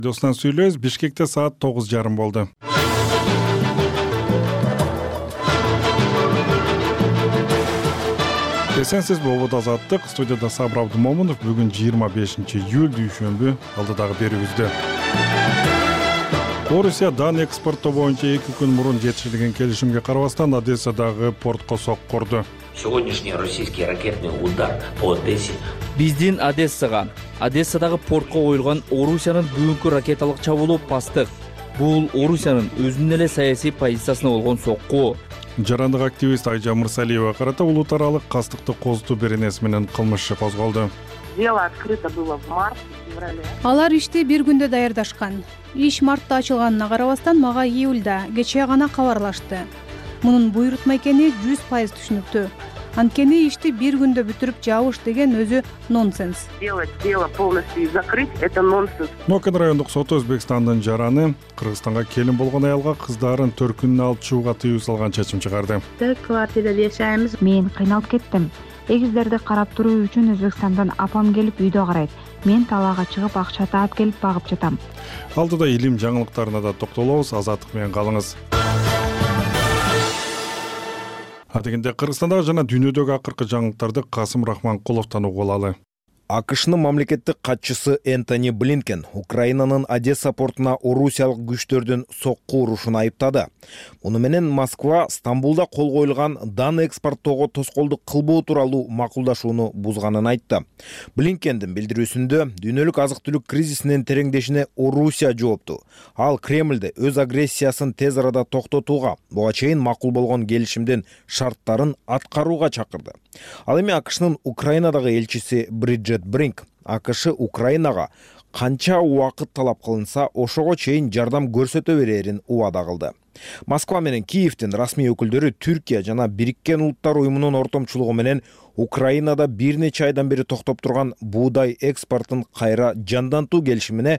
Достан сүйлөбүз. Бишкекте саат 9:30 болду. Эсенсиз болбуд азаттык. Студияда Сабыр Абдумомунов. Бүгүн 25-июль дүйшөмбү. Алдыдагы берүүбүздө Орусия дан экспорттоо боюнча 2 күн мурун жетишилген келишимге карабастан Одессадагы портко соккурду. Сегодняшний российский ракетный удар по Одессе. Биздин Одессадагы портко коюлган Орусиянын бүгүнкү ракеталык чабуулу пастык. Бул Орусиянын өзүнүн эле саясий позициясына болгон сокку. Жарандык активист Айжа Мырсалиева карата улут аралык кастыкты козутуу беренеси менен кылмыш иши козголду. Дело открыто было в марте-феврале. Алар ишти бир күндө даярдашкан. Иш мартта ачылганына карабастан мага июлда кечээ гана кабарлашты. Мунун буйрутма экени 100% түшүнүктүү. Анткени ишти бир күндө бүтүрүп жабыш деген өзү нонсенс. Делать дело полностью и закрыть — это нонсенс. Нокен райондук соту Өзбекстандын жараны Кыргызстанга келин болгон аялга кыздарын төркүнүнө алып чыгууга тыюу салган чечим чыгарды. Квартирада жашайбыз. Мен кыйналып кеттим. Эгиздерди карап туруу үчүн Өзбекстандан апам келип үйдө карайт. Мен талаага чыгып акча таап келип багып жатам. Алдыда илим жаңылыктарына да токтолобуз. Азаттык менен калыңыз. Адегенде Кыргызстандагы жана дүйнөдөгү акыркы жаңылыктарды Касым Рахманкуловдон угуп алалы. АКШнын мамлекеттик катчысы Энтони Блинкен Украинанын Одесса портуна орусиялык күчтөрдүн сокку урушун айыптады. Муну менен Москва Стамбулда кол коюлган дан экспорттоого тоскоолдук кылбоо тууралуу макулдашууну бузганын айтты. Блинкендин билдирүүсүндө дүйнөлүк азык-түлүк кризисинин тереңдешине Орусия жоопту. Ал Кремльде өз агрессиясын тез арада токтотууга, буга чейин макул болгон келишимдин шарттарын аткарууга чакырды. Ал эми АКШнын Украинадагы элчиси Бриджет Бринк АКШ Украинага канча убакыт талап кылынса, ошого чейин жардам көрсөтө берерин убада кылды. Москва менен Киевдин расмий өкүлдөрү Түркия жана Бириккен Улуттар уюмунун ортомчулугу менен Украинада бир нече айдан бери токтоп турган буудай экспортун кайра жандантуу келишимине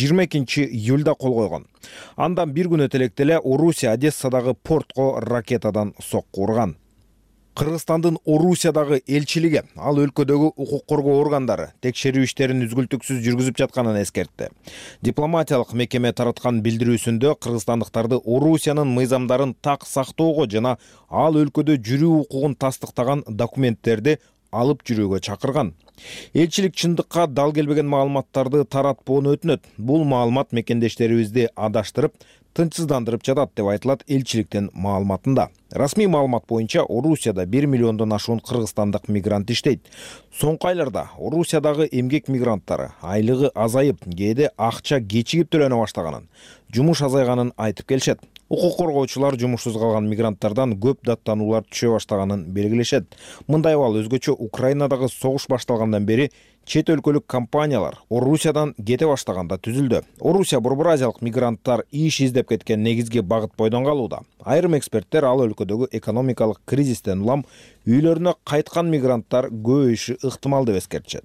22-июлда кол койгон. Андан бир күн өтө электе эле Орусия Одессадагы портко ракетадан сокку урган. Кыргызстандын Орусиядагы элчилиги ал өлкөдөгү укук коргоо органдары текшерүү иштерин үзгүлтүксүз жүргүзүп жатканын эскертти. Дипломатиялык мекеме тараткан билдирүүсүндө кыргызстандыктарды Орусиянын мыйзамдарын так сактоого жана ал өлкөдө жүрүү укугун тастыктаган документтерди алып жүрүүгө чакырган. Элчилик чындыкка дал келбеген маалыматтарды таратпоону өтүнөт. Бул маалымат мекендештерибизди адаштырып, тынчсыздандырып жатат деп айтылат элчиликтин маалыматында. Расмий маалымат боюнча Орусияда 1 миллиондон ашуун кыргызстандык мигрант иштейт. Соңку айларда Орусиядагы эмгек мигранттары айлыгы азайып, кээде акча кечигип төлөнө баштаганын, жумуш азайганын айтып келишет. Укук коргоочулар жумушсуз калган мигранттардан көп даттануулар түшө баштаганын белгилешет. Мындай абал өзгөчө Украинадагы согуш башталгандан бери чет өлкөлүк компаниялар Орусиядан кете баштаганда түзүлдү. Орусия Борбор Азиялык мигранттар иш издеп кеткен негизги багыт бойдон калууда. Айрым эксперттер ал өлкөдөгү экономикалык кризистен улам үйлөрүнө кайткан мигранттар көбөйүшү ыктымал деп эскертишет.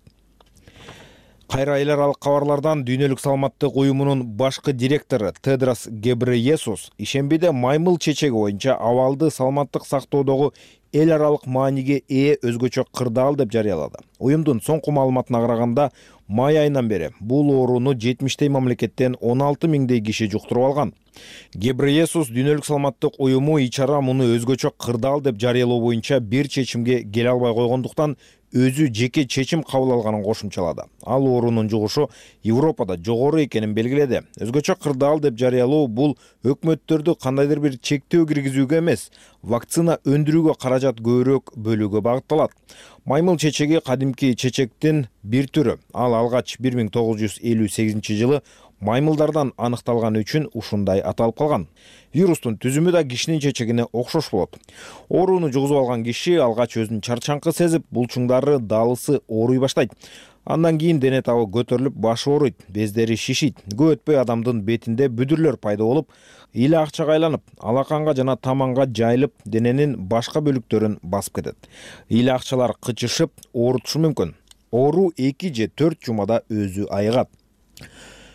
Кайра эл аралык кабарлардан Дүйнөлүк саламаттык уюмунун башкы директору Тедрос Гебрейесус ишембиде маймыл чечеги боюнча абалды саламаттык сактоодогу эл аралык мааниге ээ өзгөчө кырдаал деп жарыялады. Уюмдун соңку маалыматына караганда, май айынан бери бул ооруну 70 мамлекеттен 16 миңдей киши жуктуруп алган. Гебрейесус Дүйнөлүк саламаттык уюму ичара муну өзгөчө кырдаал деп жарыялоо боюнча бир чечимге келе албай койгондуктан өзү жеке чечим кабыл алганын кошумчалады. Ал оорунун жугушу Европада жогору экенин белгиледи. Өзгөчө кырдаал деп жарыялоо бул өкмөттөрдү кандайдыр бир чектөө киргизүүгө эмес, вакцина өндүрүүгө каражат көбүрөөк бөлүүгө багытталат. Маймыл чечеги кадимки чечектин бир түрү. Ал алгач 1958-жылы маймылдардан аныкталган үчүн ушундай аталып калган. Вирустун түзүмү да кишинин чечегине окшош болот. Ооруну жугузуп алган киши алгач өзүн чарчаңкы сезип, булчуңдары, даалысы ооруй баштайт. Андан кийин дене табы көтөрүлүп, башы ооруйт, бездери шишийт. Көп өтпөй адамдын бетинде бүдүрлөр пайда болуп, ийли акчага айланып, алаканга жана таманга жайылып, дененин башка бөлүктөрүн басып кетет. Ийли акчалар кычышып, оорутушу мүмкүн. Оору 2 же 4 жумада өзү айыгат.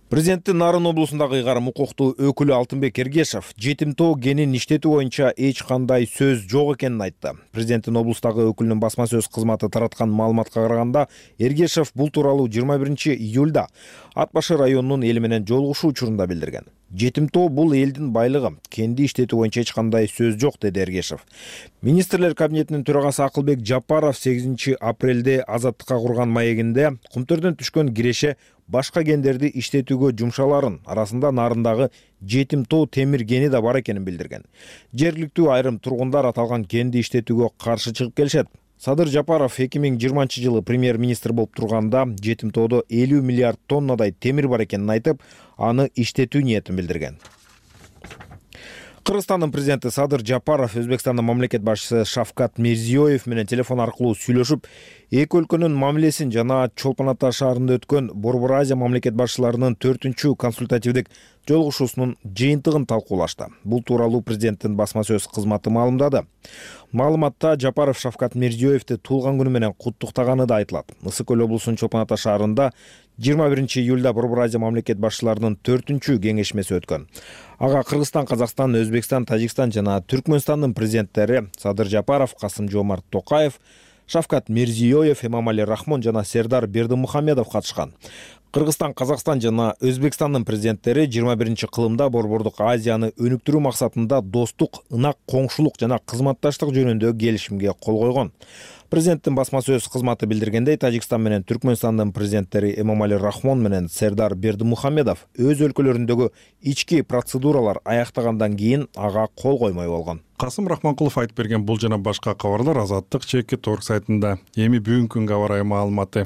Президенттин Нарын облусундагы ыйгарым укуктуу өкүлү Алтынбек Эргешев жетим тоо кенин иштетүү боюнча эч кандай сөз жок экенин айтты. Президенттин облустагы өкүлүнүн басма сөз кызматы тараткан маалыматка караганда, Эргешев бул тууралуу 21-июлда Ат башы районунун эли менен жолугушуу учурунда билдирген. Жетим тоо бул элдин байлыгы, кенди иштетүү боюнча эч кандай сөз жок, деди Эргешев. Министрлер кабинетинин төрагасы Акылбек Жапаров 8-апрелде Азаттыкка курган маегинде кумтөрдөн түшкөн киреше башка кендерди иштетүүгө жумшаларын, арасында Нарындагы жетим тоо темир кени да бар экенин билдирген. Жергиликтүү айрым тургундар аталган кенди иштетүүгө каршы чыгып келишет. Садыр Жапаров 2020-жылы премьер-министр болуп турганда жетим тоодо 50 миллиард тоннадай темир бар экенин айтып, аны иштетүү ниетин билдирген. Кыргызстандын президенти Садыр Жапаров Өзбекстандын мамлекет башчысы Шавкат Мирзиёев менен телефон аркылуу сүйлөшүп, эки өлкөнүн мамилесин жана Чолпон Ата шаарында өткөн Борбор Азия мамлекет башчыларынын 4-чү консультативдик жолугушуусунун жыйынтыгын талкуулашты. Бул тууралуу президенттин басма сөз кызматы маалымдады. Маалыматта Жапаров Шавкат Мирзиёевди туулган күнү менен куттуктаганы да айтылат. Ысык Көл облусунун Чолпон Ата шаарында 21-июлда Борбор Азия мамлекет башчыларынын 4-чү кеңешмеси өткөн. Ага Кыргызстан, Казакстан, Өзбекстан, Тажикстан жана Түркмөнстандын президенттери Садыр Жапаров, Касым-Жомарт Токаев, Шавкат Мирзиёев, Эмомали Рахмон жана Сердар Бердимухамедов катышкан. Кыргызстан, Казакстан жана Өзбекстандын президенттери 21-кылымда Борбордук Азияны өнүктүрүү максатында достук, ынак коңшулук жана кызматташтык жөнүндө келишимге кол койгон. Президенттин басма сөз кызматы билдиргендей, Тажикстан менен Түркмөнстандын президенттери Эмомали Рахмон менен Сердар Бердимухамедов өз өлкөлөрүндөгү ички процедуралар аяктагандан кийин ага кол коймой болгон. Касым Рахманкулов айтып берген бул жана башка кабарлар Азаттык /Торг сайтында. Эми бүгүнкү күнгө аба ырайы маалыматы.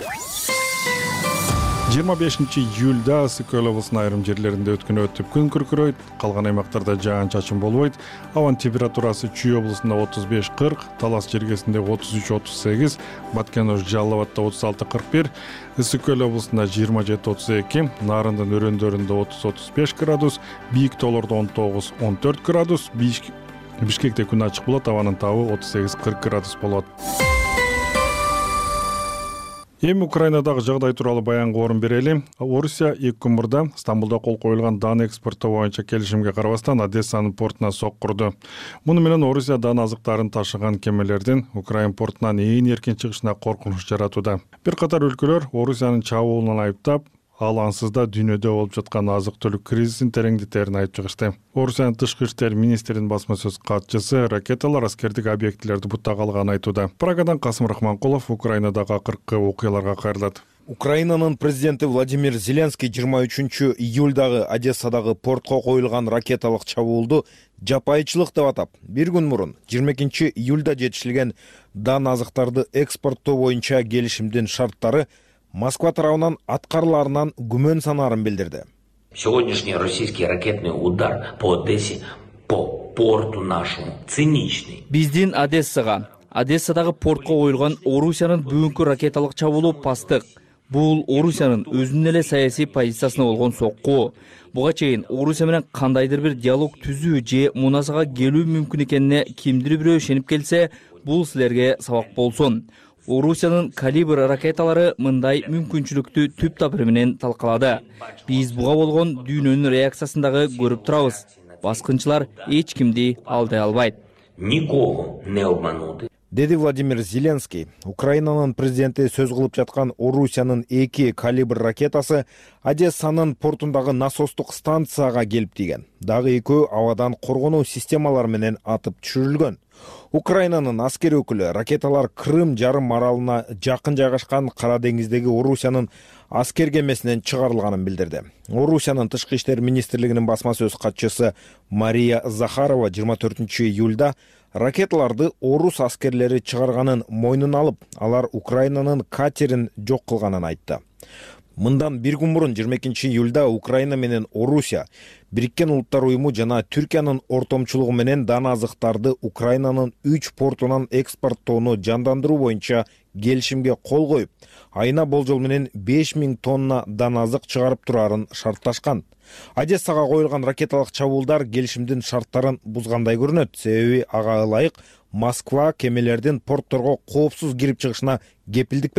25-июлда Ысык Көл облусунун айрым жерлеринде өткөн өтүп күн күркүрөйт, калган аймактарда жаан-чачын болбойт. Абанын температурасы Чүй облусунда 35-40, Талас жергесинде 33-38, Баткен-Ош Жалал-Абадда 36-41, Ысык Көл облусунда 27-32, Нарындын өрөөндөрүндө 30-35 градус, бийик тоолордо 19-14 градус, Бишкекте күн ачык болот, абанын табы 38-40 градус болот. Эми Украинадагы жагдай тууралуу баянга орун берели. Орусия 2 күн мурда Стамбулда кол коюлган дан экспорту боюнча келишимге карабастан Одессанын портуна соккурду. Муну менен Орусия дан азыктарын ташыган кемелердин Украин портунан ээн эркин чыгышына коркунуч жаратууда. Бир катар өлкөлөр Орусиянын чабуулунан айыптап, ал ансыз да дүйнөдө болуп жаткан азык-түлүк кризисин тереңдетерин айтып чыгышты. Орусиянын тышкы иштер министринин басма сөз катчысы ракеталар аскердик объектилерди буттагалганын айтууда. Прагадан Касым Рахманкулов Украинадагы акыркы окуяларга кайрылат. Украинанын президенти Владимир Зеленский 23-июлдагы Одессадагы портко коюлган ракеталык чабуулду жапайычылык деп атап, бир күн мурун 22-июлда жетишилген дан азыктарды экспорттоо боюнча келишимдин шарттары Москва тарабынан аткарыларынан күмөн санаарын билдирди. Сегодняшний российский ракетный удар по Одессе, по порту нашему, циничный. Биздин Одессадагы портко коюлган Орусиянын бүгүнкү ракеталык чабуулу пастык. Бул Орусиянын өзүнүн эле саясий позициясына болгон сокку. Буга чейин Орусия менен кандайдыр бир диалог түзүү же мунасага келүү мүмкүн экенине кимдир бирөө ишенип келсе, бул силерге сабак болсун. Орусиянын калибр ракеталары мындай мүмкүнчүлүктү түп табыры менен талкалады. Биз буга болгон дүйнөнүн реакциясын дагы көрүп турабыз. Баскынчылар эч кимди алдай албайт. Никого не обмануты. Деди Владимир Зеленский. Украинанын президенти сөз кылып жаткан Орусиянын 2 калибр ракетасы Одессанын портундагы насостук станцияга келип тийген. Дагы экөө абадан коргонуу системалары менен атып түшүрүлгөн. Украинанын аскер өкүлү ракеталар Крым жарым аралына жакын жайгашкан Кара деңиздеги Орусиянын аскер кемесинен чыгарылганын билдирди. Орусиянын тышкы иштер министрлигинин басма сөз катчысы Мария Захарова 24-июлда ракеталарды орус аскерлери чыгарганын мойнуна алып, алар Украинанын катерин жок кылганын айтты. Мындан бир күн мурун 22-июлда Украина менен Орусия Бириккен Улуттар уюму жана Түркиянын ортомчулугу менен дан азыктарды Украинанын 3 портунан экспорттоону жандандыруу боюнча келишимге кол коюп, айына болжол менен 5000 тонна дан азык чыгарып турарын шартташкан. Одессага коюлган ракеталык чабуулдар келишимдин шарттарын бузгандай көрүнөт. Себеби ага ылайык Москва кемелердин портторго коопсуз кирип чыгышына кепилдик берген.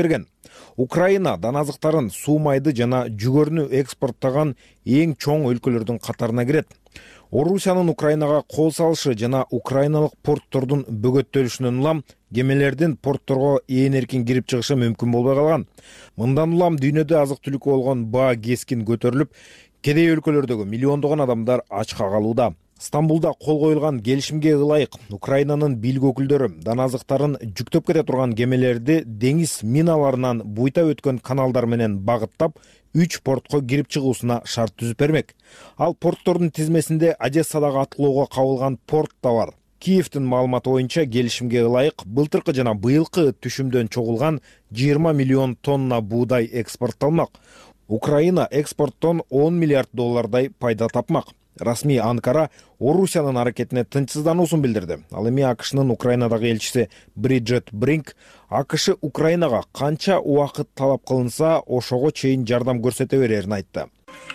Украина дан азыктарын, суу майды жана жүгөрүнү экспорттогон эң чоң өлкөлөрдүн катарына кирет. Орусиянын Украинага кол салышы жана украиналык порттордун бөгөттөлүшүнөн улам кемелердин портторго ээн эркин кирип чыгышы мүмкүн болбой калган. Мындан улам дүйнөдө азык-түлүккө болгон баа кескин көтөрүлүп, кедей өлкөлөрдөгү миллиондогон адамдар ачка калууда. Стамбулда кол коюлган келишимге ылайык Украинанын бийлик өкүлдөрү дан азыктарын жүктөп кете турган кемелерди деңиз миналарынан буйта өткөн каналдар менен багыттап 3 портко кирип чыгуусуна шарт түзүп бермек. Ал порттордун тизмесинде Одессадагы аткылоого кабылган порт да бар. Киевдин маалыматы боюнча келишимге ылайык былтыркы жана быйылкы түшүмдөн чогулган 20 миллион тонна буудай экспортталмак. Украина экспорттон 10 миллиард доллардай пайда тапмак. Расмий Анкара Орусиянын аракетине тынчсыздануусун билдирди. Ал эми АКШнын Украинадагы элчиси Бриджет Бринк АКШ Украинага канча убакыт талап кылынса, ошого чейин жардам көрсөтө берерин айтты.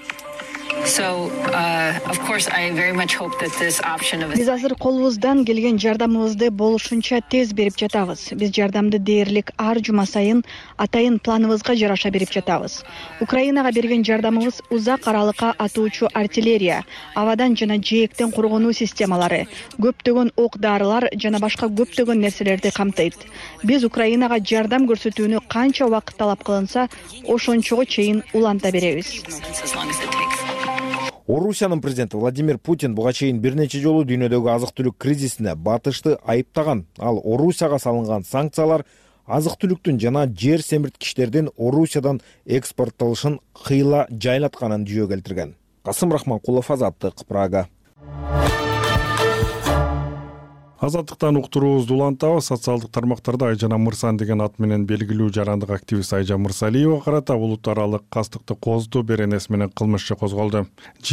Биз азыр колубуздан келген жардамыбызды болушунча тез берип жатабыз. Биз жардамды дээрлик ар жума сайын атайын планыбызга жараша берип жатабыз. Украинага берген жардамыбыз узак аралыкка атуучу артиллерия, абадан жана жээктен коргонуу системалары, көптөгөн ок-дарылар жана башка көптөгөн нерселерди камтыйт. Биз Украинага жардам көрсөтүүнү канча убакыт талап кылынса, ошончого чейин уланта беребиз. Орусиянын президенти Владимир Путин буга чейин бир нече жолу дүйнөдөгү азык-түлүк кризисине батышты айыптаган. Ал Орусияга салынган санкциялар азык-түлүктүн жана жер семирткичтердин Орусиядан экспортталышын кыйла жайлатканын жүйө келтирген. Касым Рахманкулов, Азаттык, Прага. Азаттыктан уктуруубузду улантабыз. Социалдык тармактарда Айжан Мырсан деген ат менен белгилүү жарандык активист Айжан Мырсалиева карата улут аралык кастыкты козутуу беренеси менен кылмыш иши козголду.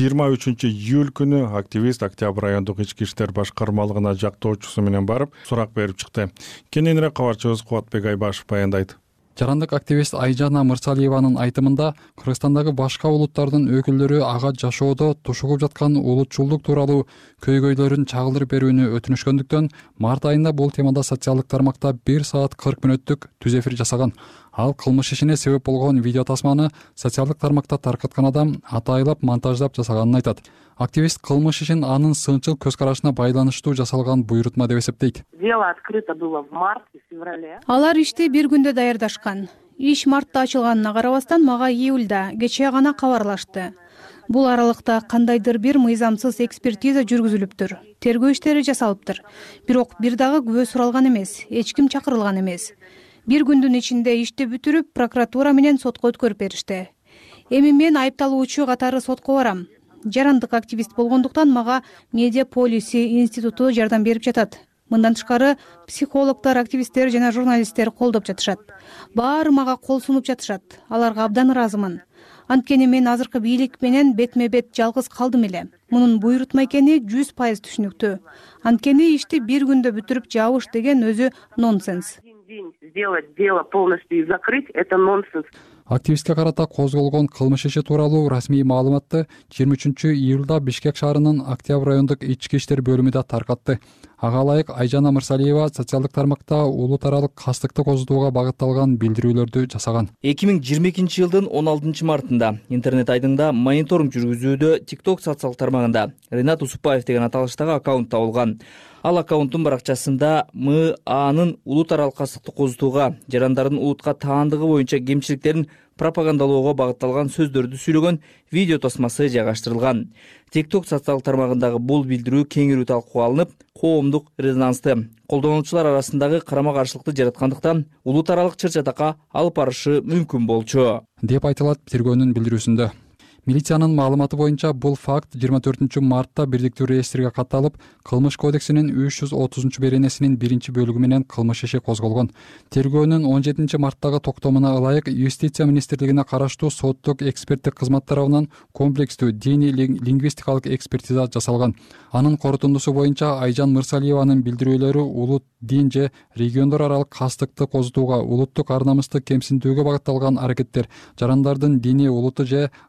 23-июль күнү активист Октябрь райондук ички иштер башкармалыгына жактоочусу менен барып, сурак берип чыкты. Кененирээк кабарчыбыз Кубатбек Айбашев баяндайт. Жарандык активист Айжан Мырсалиеванын айтымында Кыргызстандагы башка улуттардын өкүлдөрү ага жашоодо тушугуп жаткан улутчулдук тууралуу көйгөйлөрүн чагылдырып берүүнү өтүнүшкөндүктөн март айында бул темада социалдык тармакта 1 саат 40 мүнөттүк түз эфир жасаган. Ал кылмыш ишине себеп болгон видео тасманы социалдык тармакта таркаткан адам атайлап монтаждап жасаганын айтат. Активист кылмыш ишин анын сынчыл көз карашына байланыштуу жасалган буйрутма деп эсептейт. Дело открыто было в марте-феврале. Алар ишти бир күндө даярдашкан. Иш мартта ачылганына карабастан мага июлда кечээ гана кабарлашты. Бул аралыкта кандайдыр бир мыйзамсыз экспертиза жүргүзүлүптүр. Тергөө иштери жасалыптыр. Бирок бир дагы күбө суралган эмес, эч ким чакырылган эмес. Бир күндүн ичинде ишти бүтүрүп, прокуратура менен сотко өткөрүп беришти. Эми мен айыпталуучу катары сотко барам. Жарандык активист болгондуктан мага Медиа Полиси институту жардам берип жатат. Мындан тышкары психологдор, активисттер жана журналисттер колдоп жатышат. Баары мага кол сунуп жатышат. Аларга абдан ыраазымын. Анткени мен азыркы бийлик менен бетме бет жалгыз калдым эле. Мунун буйрутма экени 100% түшүнүктүү. Анткени ишти бир күндө бүтүрүп жабыш деген өзү нонсенс. Сделать дело полностью и закрыть — это нонсенс. Активистке карата козголгон кылмыш иши тууралуу расмий маалыматты 23-июлда Бишкек шаарынын Октябрь райондук ички иштер бөлүмү да таркатты. Ага ылайык Айжан Мырсалиева социалдык тармакта улут аралык кастыкты козутууга багытталган билдирүүлөрдү жасаган. 2022-жылдын 16 мартында интернет айдыңда мониторинг жүргүзүүдө TikTok социалдык тармагында Ренат Усупаев деген аталыштагы аккаунт табылган. Ал аккаунттун баракчасында МАнын улут аралык кастыкты козутууга, жарандардын улутка таандыгы боюнча кемчиликтерин пропагандалоого багытталган сөздөрдү сүйлөгөн видео тосмасы жайгаштырылган. TikTok социалдык тармагындагы бул билдирүү кеңирүү талкууга алынып, коомдук резонансты, колдонуучулар арасындагы карама-каршылыкты жараткандыктан улут аралык чыр-чатакка алып барышы мүмкүн болчу, деп айтылат тергөөнүн билдирүүсүндө. Милициянын маалыматы боюнча бул факт 24 мартта бирдиктүү реестрге катталып, кылмыш кодексинин 330 беренесинин 1-бөлүгү менен кылмыш иши козголгон. Тергөөнүн 17 марттагы токтомуна ылайык Юстиция министрлигине караштуу соттук эксперттик кызмат тарабынан комплекстүү диний лингвистикалык экспертиза жасалган. Анын корутундусу боюнча Айжан Мырсалиеванын билдирүүлөрү улут, дин же региондор аралык кастыкты козутууга, улуттук ар намысты кемсинтүүгө багытталган аракеттер, жарандардын диний улуту же расасы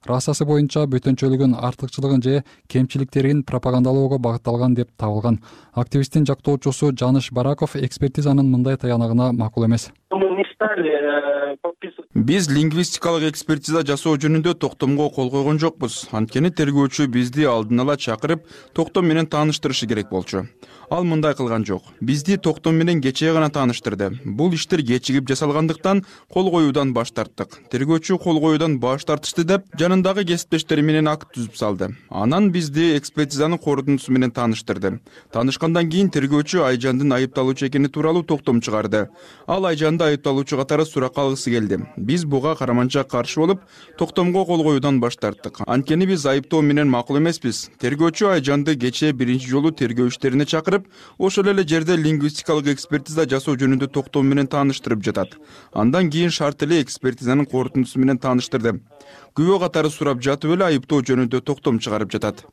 позициясы боюнча бөтөнчөлүгүн, артыкчылыгын же кемчиликтерин пропагандалоого багытталган деп табылган. Активисттин жактоочусу Жаныш Бараков экспертизанын мындай таянагына макул эмес. Биз лингвистикалык экспертиза жасоо жөнүндө токтомго кол койгон жокпуз. Анткени тергөөчү бизди алдын ала чакырып, токтом менен тааныштырышы керек болчу. Ал мындай кылган жок. Бизди токтом менен кечээ гана тааныштырды. Бул иштер кечигип жасалгандыктан кол коюудан баш тарттык. Тергөөчү кол коюудан баш тартышты деп жанындагы кесиптештери менен акт түзүп салды. Анан бизди экспертизанын корутундусу менен тааныштырды. Таанышкандан кийин тергөөчү Айжандын айыпталуучу экени тууралуу токтом чыгарды. Ал Айжанды айыпталуучу катары суракка алгысы келди. Биз буга караманча каршы болуп, токтомго кол коюудан баш тарттык. Анткени биз айыптоо менен макул эмеспиз. Тергөөчү Айжанды кечээ биринчи жолу тергөө иштерине чакырып, ошол эле жерде лингвистикалык экспертиза жасоо жөнүндө токтом менен тааныштырып жатат. Андан кийин шарт эле экспертизанын корутундусу менен тааныштырды. Күбө катары сурап жатып эле айыптоо жөнүндө токтом чыгарып жатат.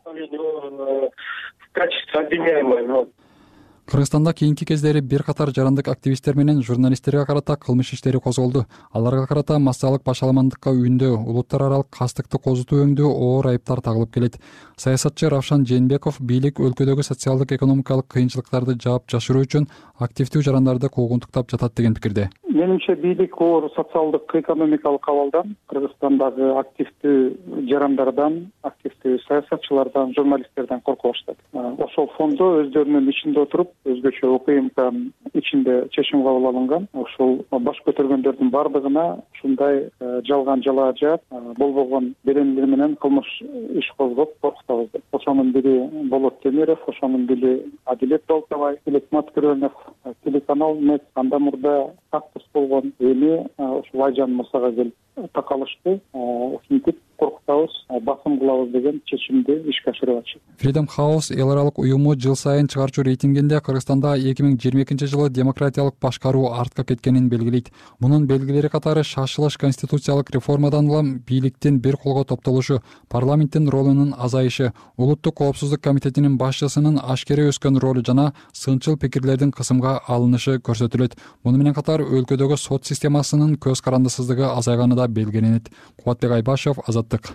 Кыргызстанда кийинки кездери бир катар жарандык активисттер менен журналисттерге карата кылмыш иштери козголду. Аларга карата массалык башаламандыкка үйүндө, улуттар аралык кастыкты козутуу өңдүү оор айыптар тагылып келет. Саясатчы Равшан Жээнбеков бийлик өлкөдөгү социалдык экономикалык кыйынчылыктарды жаап жашыруу үчүн активдүү жарандарды куугунтуктап жатат деген пикирде. Менимче бийлик оор социалдык экономикалык абалдан Кыргызстандагы активдүү жарандардан, активдүү саясатчылардан, журналисттерден корко баштады. Ошол фондо өздөрүнүн ичинде отуруп, өзгөчө УКМКнын ичинде чечим кабыл алынган. Ошол баш көтөргөндөрдүн бардыгына ушундай жалган жалаажат, болбогон беренелер менен кылмыш иш козгоп коркутабыз деп. Ошонун бири Болот Темиров, ошонун бири Адилет Балтабай, Иликмат Күрөнов, телеканал Нет, андан мурда кактус болгон эми ушул Айжан Мусага келип такалышты. Ушинтип коркутабыз, басым кылабыз деген чечимди ишке ашырып атышат. Freedom House эл аралык уюму жыл сайын чыгарчу рейтингинде Кыргызстанда 2022-жылы демократиялык башкаруу артка кеткенин белгилейт. Мунун белгилери катары шашылыш конституциялык реформадан улам бийликтин бир колго топтолушу, парламенттин ролунун азайышы, улуттук коопсуздук комитетинин башчысынын ашкере өскөн ролу жана сынчыл пикирлердин кысымга алынышы көрсөтүлөт. Муну менен катар өлкөдөгү сот системасынын көз карандысыздыгы азайганы да белгиленет. Кубатбек Айбашев, Азаттык.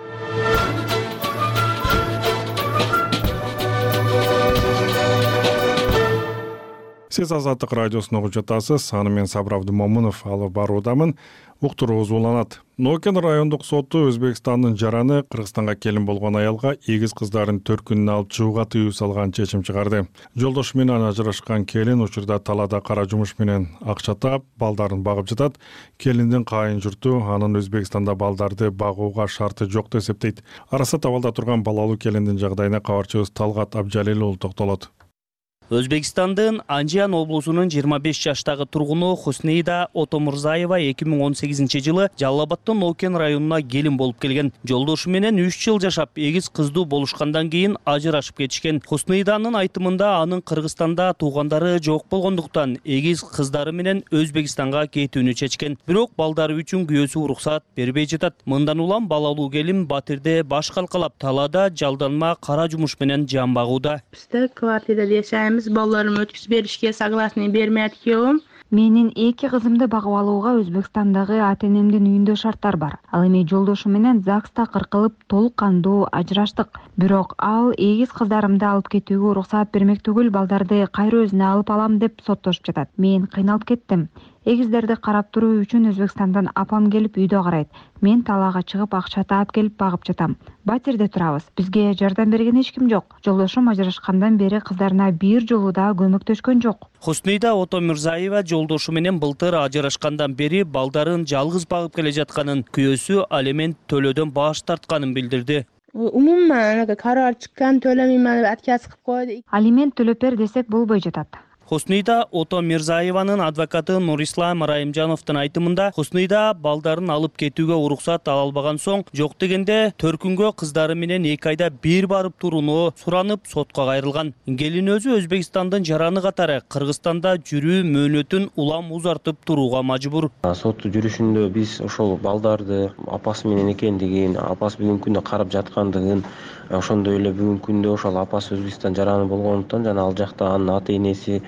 Сиз Азаттык радиосун угуп жатасыз. Аны мен Сабыр Абдымомунов алып баруудамын. Уктуруубуз уланат. Нокен райондук соту Өзбекстандын жараны Кыргызстанга келин болгон аялга эгиз кыздарын 4 күнүнө алып чыгууга тыюу салган чечим чыгарды. Жолдошу менен ажырашкан келин учурда талаада кара жумуш менен акча таап, балдарын багып жатат. Келиндин кайын журту анын Өзбекстанда балдарды багууга шарты жок деп эсептейт. Арасат абалда турган балалуу келиндин жагдайына кабарчыбыз Талгат Абжалил уулу токтолот. Өзбекстандын Анжиан облусунун 25 жаштагы тургуну Хуснейда Отомурзаева 2018-жылы Жалал Абадтын Нокен районуна келин болуп келген. Жолдошу менен 3 жыл жашап, эгиз кыздуу болушкандан кийин ажырашып кетишкен. Хуснейданын айтымында анын Кыргызстанда туугандары жок болгондуктан эгиз кыздары менен Өзбекстанга кетүүнү чечкен. Бирок балдары үчүн күйөөсү уруксат бербей жатат. Мындан улам балалуу келин Батирде баш калкалап, талаада жалданма кара жумуш менен жан багууда. Бизде квартирада жашайм. Балдарым өткүзүп беришке согласный бермейт экенмин. Менин 2 кызымды багып алууга Өзбекстандагы ата-энемдин үйүндө шарттар бар. Ал эми жолдошум менен ЗАГСта кыркылып, толук кандуу ажыраштык. Бирок ал эгиз кыздарымды алып кетүүгө уруксат бермек түгүл, балдарды кайра өзүнө алып алам деп соттошуп жатат. Мен кыйналып кеттим. Эгиздерди карап туруу үчүн Өзбекстандан апам келип үйдө карайт. Мен талаага чыгып акча таап келип багып жатам. Батирде турабыз. Бизге жардам берген эч ким жок. Жолдошум ажырашкандан бери кыздарына бир жолу да көмөктөшкөн жок. Хуснейда Отомурзаева жолдошу менен былтыр ажырашкандан бери балдарын жалгыз багып келе жатканын, күйөөсү алимент төлөөдөн баш тартканын билдирди. Умуман карар чыккан төлөмөймөн деп отказ кылып койду. Алимент төлөп бер десек болбой жатат. Хуснейда Отомурзаеванын адвокаты Нурислам Райымжановдун айтымында, Хуснейда балдарын алып кетүүгө уруксат ала албаган соң, жок дегенде 4 күнгө кыздары менен 2 айда бир барып турууну суранып сотко кайрылган. Келин өзү Өзбекстандын жараны катары Кыргызстанда жүрүү мөөнөтүн улам узартып турууга мажбур. Сот жүрүшүндө биз ошол балдарды апасы менен экендигин, апасы бүгүнкү күндө карап жаткандыгын, ошондой эле бүгүнкү күндө ошол апасы Өзбекстан жараны болгондуктан жана ал жакта анын ата-энеси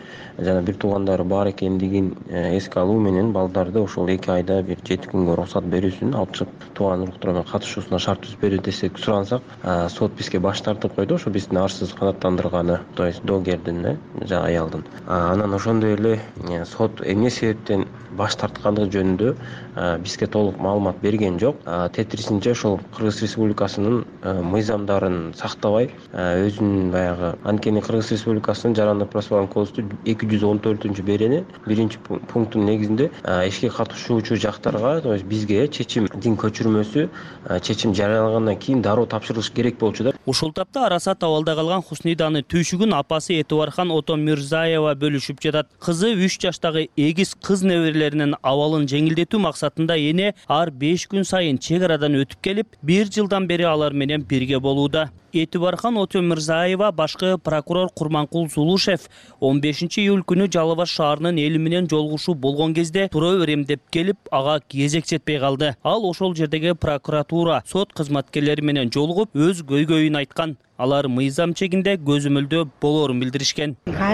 жана бир туугандары бар экендигин эске алуу менен балдарды ошол 2 айда бир 7 күнгө уруксат берүүсүн алып чыгып тууган уруктар менен катышуусуна шарт түзүп берүү десек сурансак, сот бизге баш тартып койду. Ошо биздин арсыз канааттандырганы, то есть доогердин жана аялдын. Анан ошондой эле сот эмне себептен баш тарткандыгы жөнүндө бизге толук маалымат берген жок. Тетрисинче ошол Кыргыз Республикасынын мыйзамдарын сактабай, өзүнүн баягы анткени Кыргыз Республикасынын Жарандык процессуалдык кодексту 214-беренин 1-пунктунун негизинде ишке катышуучу жактарга, то есть бизге чечимдин көчүрмөсү чечим жарыялагандан кийин дароо тапшырылыш керек болчу да. Ушул тапта арасат абалда калган Хусниданы түйшүгүн апасы Этибархан Отомирзаева бөлүшүп жатат. Кызы 3 жаштагы эгиз кыз неберелеринин абалын жеңилдетүү максатында эне ар 5 күн сайын чек арадан өтүп келип, 1 жылдан бери алар менен бирге болууда. Этибархан Отомирзаева башкы прокурор Курманкул Зулушев 15-июль күнү Жалал Абад шаарынын эли менен жолугушуу болгон кезде тура берем деп келип, ага кезек жетпей калды. Ал ошол жердеги прокуратура, сот кызматкерлери менен жолугуп, өз көйгөйүн айткан. Алар мыйзам чегинде көзөмөлдөө болоорун билдиришкен.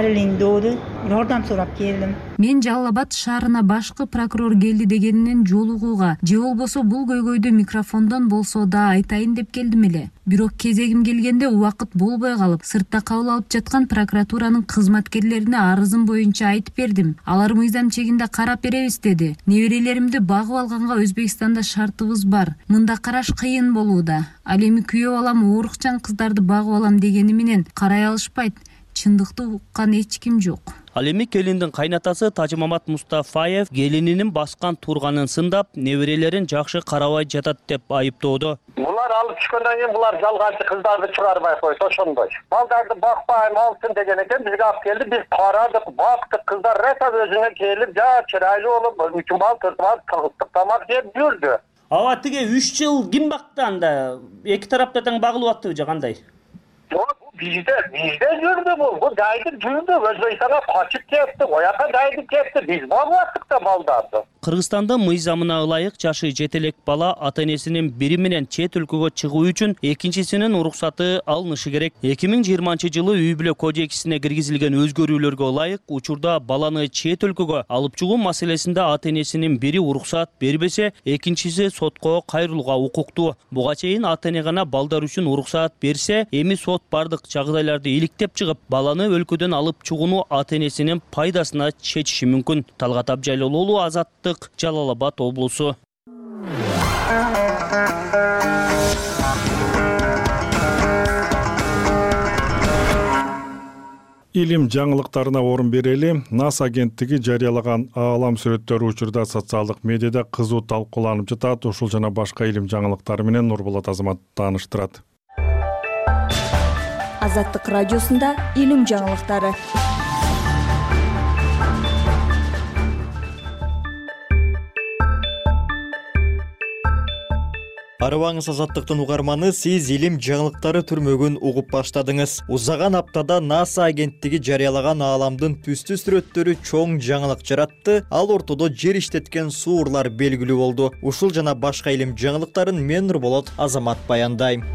Жардам сурап келдим. Мен Жалал Абад шаарына башкы прокурор келди дегенинен жолугууга, же болбосо бул көйгөйдү микрофондон болсо да айтайын деп келдим эле. Бирок кезегим келгенде убакыт болбой калып, сыртта кабыл алып жаткан прокуратуранын кызматкерлерине арызым боюнча айтып бердим. Алар мыйзам чегинде карап беребиз деди. Неберелеримди багып алганга Өзбекстанда шартыбыз бар. Мында караш кыйын болууда. Ал эми күйөө балам оорукчан кыздарды багып алам дегени менен карай алышпайт. Чындыкты уккан эч ким жок. Ал эми келиндин кайнатасы Тажымамат Мустафаев келининин баскан турганын сындап, неберелерин жакшы карабай жатат деп айыптоодо. Булар алып түшкөндөн кийин булар жалганчы кыздарды чыгарбай койду, ошондой. Балдарды бакпайм алсын деген экен, бизге алып келди, биз карадык, бактык, кыздар ресап өзүнө келип, чырайлуу болуп, 3 бал, 4 бал кыргыздык тамак жеп жүрдү. Аба тиге 3 жыл ким бакты анда? Эки тарапта тең багылып аттыбы же кандай? Bizde жүрдü bu daydı жүрдü, Özbekistan'a kaçıp кетти, ояка дайды кетти, biz багып да балдарды. Кыргызстанда мыйзамына ылайык жашы жетелек бала ата-энесинин бири менен чет өлкөгө чыгуу үчүн экинчисинин уруксаты алынышы керек. 2020-жылы үй бүлө кодексине киргизилген өзгөрүүлөргө ылайык учурда баланы чет өлкөгө алып чыгуу маселесинде ата-энесинин бири уруксат бербесе, экинчиси сотко кайрылууга укуктуу. Буга чейин ата-эне гана балдар үчүн уруксат берсе, эми сот бардык жагдайларды иликтеп чыгып, баланы өлкөдөн алып чыгууну ата-энесинин пайдасына чечиши мүмкүн. Талгат Абжайлуулу, Азаттык, Жалал Абад облусу. Илим жаңылыктарына орун берели. НАСА агенттиги жарыялаган аалам сүрөттөрү учурда социалдык медиада кызуу талкууланып жатат. Ушул жана башка илим жаңылыктары менен Нурболот Азамат тааныштырат. Азаттык радиосунда илим жаңылыктары. Арыбаңыз Азаттыктын угарманы, сиз илим жаңылыктары түрмөгүн угуп баштадыңыз. Узаган аптада НАСА агенттиги жарыялаган ааламдын түстүү сүрөттөрү чоң жаңылык жаратты. Ал ортодо жер иштеткен суурлар белгилүү болду. Ушул жана башка илим жаңылыктарын мен Нурболот Азамат баяндайм.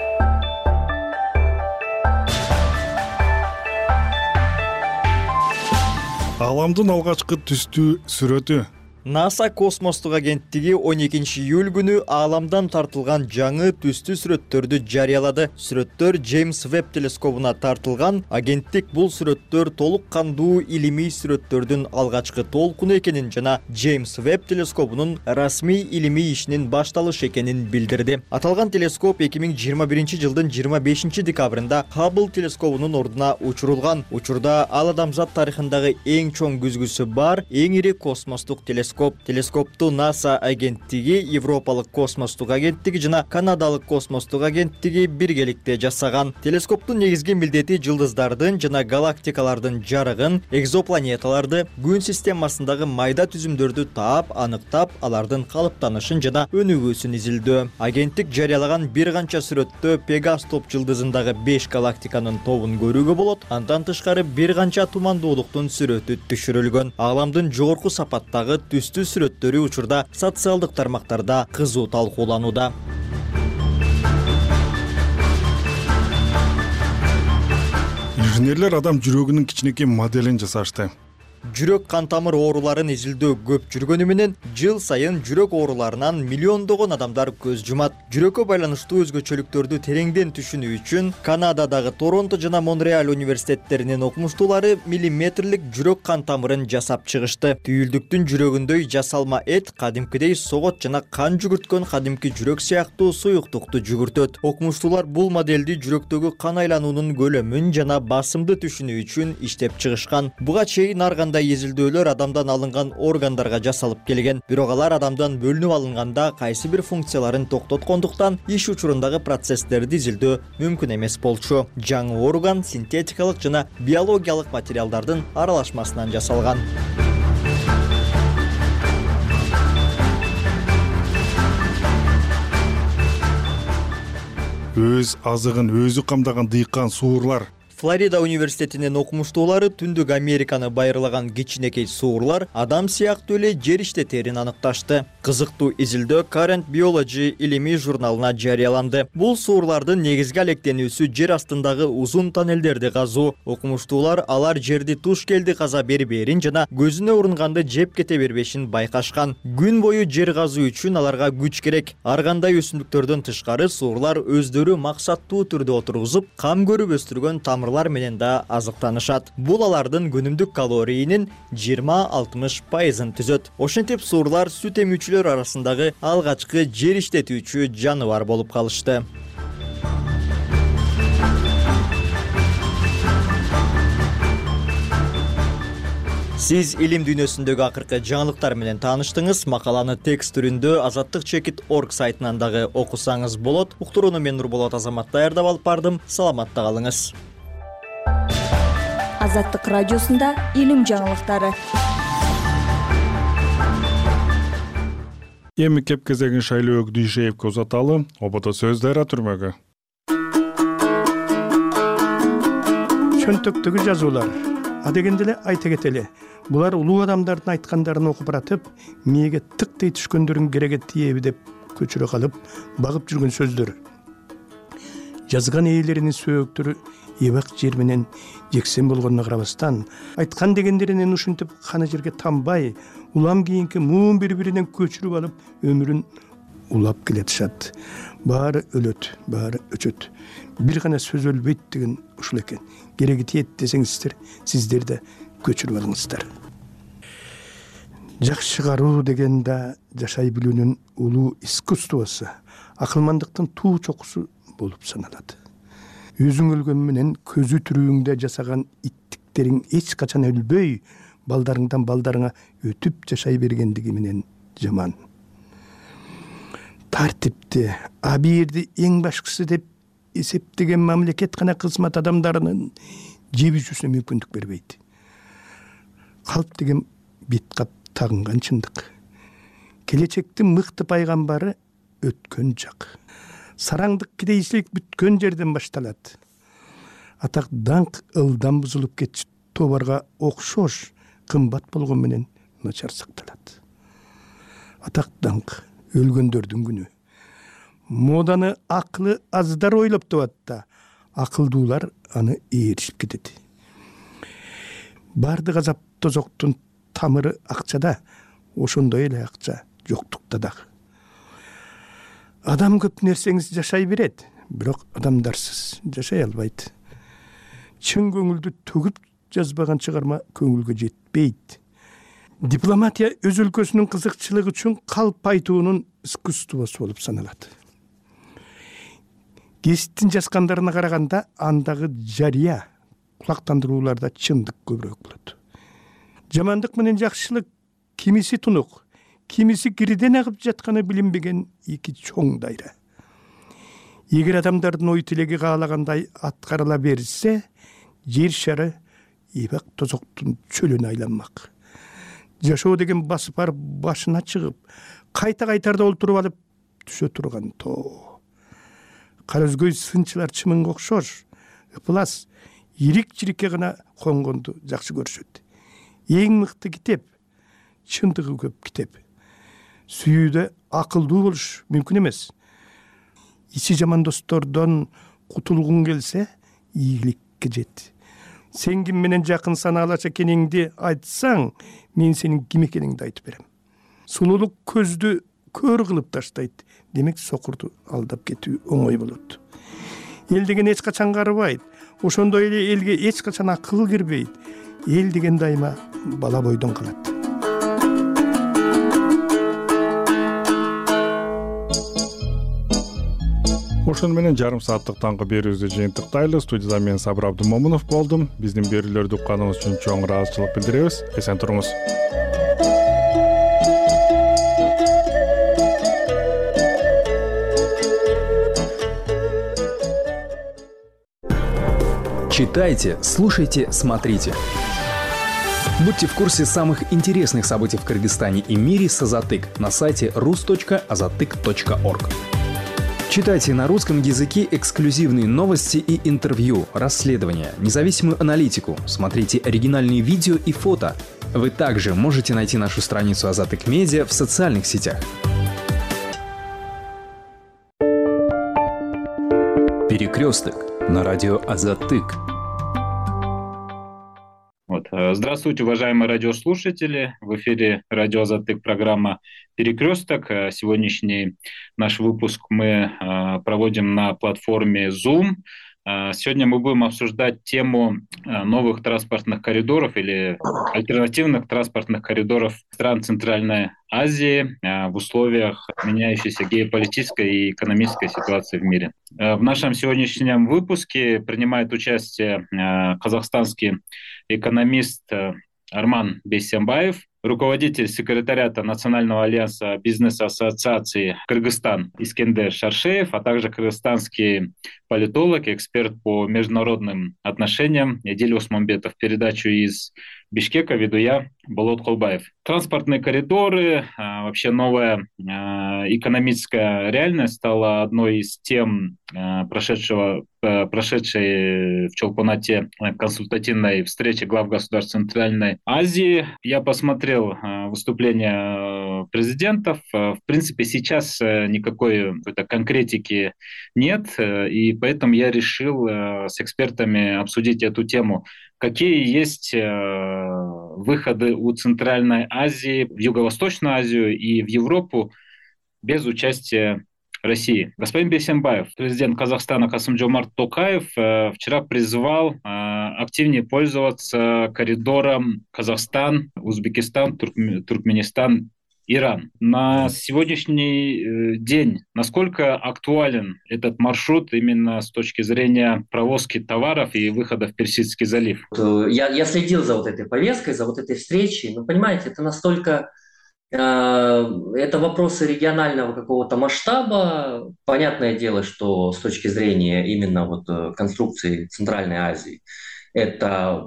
Ааламдын алгачкы түстүү сүрөтү. НАСА космостук агенттиги 12-июль күнү ааламдан тартылган жаңы түстүү сүрөттөрдү жарыялады. Сүрөттөр Джеймс Веб телескобуна тартылган. Агенттик бул сүрөттөр толук кандуу илимий сүрөттөрдүн алгачкы толкуну экенин жана Джеймс Веб телескобунун расмий илимий ишинин башталышы экенин билдирди. Аталган телескоп 2021-жылдын 25-декабрында Хаббл телескобунун ордуна учурулган. Учурда ал адамзат тарыхындагы эң чоң күзгүсү бар, эң ири космостук телескоп. Телескопту НАСА агенттиги, Европалык космостук агенттиги жана Канадалык космостук агенттиги биргеликте жасаган. Телескоптун негизги милдети жылдыздардын жана галактикалардын жарыгын, экзопланеталарды, күн системасындагы майда түзүмдөрдү таап, аныктап, алардын калыптанышын жана өнүгүүсүн изилдөө. Агенттик жарыялаган бир канча сүрөттө Пегас топ жылдызындагы 5 галактиканын тобун көрүүгө болот. Андан тышкары бир канча тумандуулуктун сүрөтү түшүрүлгөн. Ааламдын жогорку сапаттагы түстүү сүрөттөрү учурда социалдык тармактарда кызуу талкууланууда. инженерлер адам жүрөгүнүн кичинекей моделин жасашты. Жүрөк кан тамыр ооруларын изилдөө көп жүргөнү менен жыл сайын жүрөк ооруларынан миллиондогон адамдар көз жумат. Жүрөккө байланыштуу өзгөчөлүктөрдү тереңден түшүнүү үчүн Канададагы Торонто жана Монреаль университеттеринин окумуштуулары миллиметрлик жүрөк кан тамырын жасап чыгышты. Түйүлдүктүн жүрөгүндөй жасалма эт кадимкидей согот жана кан жүгүрткөн кадимки жүрөк сыяктуу суюктукту жүгүртөт. Окумуштуулар бул моделди жүрөктөгү кан айлануунун көлөмүн жана басымды түшүнүү үчүн иштеп чыгышкан. Буга чейин ар кандай изилдөөлөр адамдан алынган органдарга жасалып келген. Бирок алар адамдан бөлүнүп алынганда кайсы бир функцияларын токтоткондуктан иш учурундагы процесстерди изилдөө мүмкүн эмес болчу. Жаңы орган синтетикалык жана биологиялык материалдардын аралашмасынан жасалган. Өз азыгын өзү камдаган дыйкан суурлар. Флорида университетинин окумуштуулары Түндүк Американы байырлаган кичинекей суурлар адам сыяктуу эле жер иштетерин аныкташты. Кызыктуу изилдөө Current Biology илимий журналына жарыяланды. Бул суурлардын негизги алектенүүсү жер астындагы узун тоннелдерди казуу. Окумуштуулар алар жерди туш келди каза бербээрин жана көзүнө урунганды жеп кете бербешин байкашкан. Күн бою жер казуу үчүн аларга күч керек. Ар кандай өсүмдүктөрдөн тышкары суурлар өздөрү максаттуу түрдө отургузуп, кам көрүп өстүргөн тамырлар менен да азыктанышат. Бул алардын күнүмдүк калориянын 20-60% түзөт. Ошентип суурлар сүт эмүүчүлөр арасындагы алгачкы жер иштетүүчү жаныбар болуп калышты. Сиз илим дүйнөсүндөгү акыркы жаңылыктар менен тааныштыңыз. Макаланы текст түрүндө azattik.org сайтынан дагы окусаңыз болот. Уктурууну мен Нурболот Азамат даярдап алып бардым. Саламатта калыңыз. Азаттык радиосунда илим жаңылыктары. Эми кеп кезегин Шайлоо Дүйшеевке узаталы. Ободо сөз дайра түрмөгө. Чөнтөктөгү жазуулар. Адегенде эле айта кетели. Булар улуу адамдардын айткандарын окуп баратып, мээге тыктей түшкөндөрүн кереге тиеби деп көчүрө калып, багып жүргөн сөздөр. Жазган ээлеринин сөөктөрү эбак жер менен жексен болгонуна карабастан, айткан дегендеринен ушинтип каны жерге тамбай, улам кийинки муун бири-биринен көчүрүп алып, өмүрүн улап келатышат. Баары өлөт, баары өчөт. Бир гана сөз өлбөйт деген ушул экен. Кереги тиет десеңиздер, сиздер да көчүрүп алыңыздар. Жакшы кароо деген да жашай билүүнүн улуу искусствосу, акылмандыктын туу чокусу болуп саналат. Өзүң өлгөн менен көзү түрүүңдө жасаган иттиктериң эч качан өлбөй, балдарыңдан балдарыңа өтүп жашай бергендиги менен жаман. Тартипти, абийирди эң башкысы деп эсептеген мамлекет гана кызмат адамдарынын жебүүсүнө мүмкүндүк бербейт. Калп деген бет кап тагынган чындык. Келечектин мыкты пайгамбары өткөн жак. Сараңдык кедейчилик бүткөн жерден башталат. Атак даңк ылдам бузулуп кетчү товарга окшош кымбат болгон менен начар сакталат. Атак даңк өлгөндөрдүн күнү. Моданы акылы аздар ойлоп табат да, акылдуулар аны ээришип кетет. Бардык азап тозоктун тамыры акчада, ошондой эле акча жоктукта дагы. Адам көп нерсеңиз жашай берет, бирок адамдарсыз жашай албайт. Чын көңүлдү төгүп жазбаган чыгарма көңүлгө жетпейт. Дипломатия өз өлкөсүнүн кызыкчылыгы үчүн калп айтуунун искусствосу болуп саналат. Гезиттин жазгандарына караганда андагы жарыя кулактандырууларда чындык көбүрөөк болот. Жамандык менен жакшылык кимиси тунук, кимиси кириден агып жатканы билинбеген эки чоң дайра. Эгер адамдардын ой тилеги каалагандай аткарыла берсе, жер шары эбак тозоктун чөлүнө айланмак. Жашоо деген басып барып башына чыгып, кайта-кайтарда олтуруп алып түшө турган тоо. Кара өзгөй сынчылар чымынга окшош, ыпылас, ирик-чирикке гана конгонду жакшы көрүшөт. Эң мыкты китеп, чындыгы көп китеп. Сүйүүдө акылдуу болуш мүмкүн эмес. Ичи жаман достордон кутулгуң келсе, ийгиликке жет. Сен ким менен жакын санаалаш экениңди айтсаң, мен сенин ким экениңди айтып берем. Сулуулук көздү көр кылып таштайт. Демек сокурду алдап кетүү оңой болот. Эл деген эч качан карыбайт. Ошондой эле элге эч качан акыл кирбейт. Эл деген дайыма бала бойдон калат. Ошону менен жарым сааттык таңкы берүүбүздү жыйынтыктайлы. Студияда мен Сабыр Абдумомунов болдум. Биздин берүүлөрдү укканыңыз үчүн чоң ыраазычылык билдиребиз. Эсен туруңуз. Читайте, слушайте, смотрите. Будьте в курсе самых интересных событий в Кыргызстане и мире с Азатык на сайте rus.azatyk.org. Читайте на русском языке эксклюзивные новости и интервью, расследования, независимую аналитику, смотрите оригинальные видео и фото. Вы также можете найти нашу страницу Азатык Медиа в социальных сетях. Перекресток на радио Азатык. Здравствуйте, уважаемые радиослушатели. В эфире радио Азатык, программа «Перекресток». Сегодняшний наш выпуск мы проводим на платформе Zoom. Сегодня мы будем обсуждать тему новых транспортных коридоров или альтернативных транспортных коридоров стран Центральной Азии в условиях меняющейся геополитической и экономической ситуации в мире. В нашем сегодняшнем выпуске принимает участие казахстанский экономист Арман Бейсенбаев, руководитель секретариата Национального альянса бизнес-ассоциации Кыргызстан Искендер Шаршеев, а также кыргызстанский политолог, эксперт по международным отношениям Эдиль Осмонбетов. Передачу из Бишкека веду я, Болот Колбаев. Транспортные коридоры, вообще новая экономическая реальность стала одной из тем прошедшей в Чолпонате консультативной встречи глав государств Центральной Азии. Я посмотрел выступления президентов. В принципе, сейчас никакой конкретики нет, и поэтому я решил с экспертами обсудить эту тему. Какие есть выходы у Центральной Азии, в Юго-Восточную Азию и в Европу без участия России? Господин Бейсенбаев, президент Казахстана Касым-Жомарт Токаев вчера призвал активнее пользоваться коридором Казахстан, Узбекистан, Туркменистан, Иран. На сегодняшний день насколько актуален этот маршрут именно с точки зрения провозки товаров и выхода в Персидский залив? Я следил за вот этой повесткой, за вот этой встречей. Но понимаете, это настолько... Это вопросы регионального какого-то масштаба. Понятное дело, что с точки зрения именно вот конструкции Центральной Азии это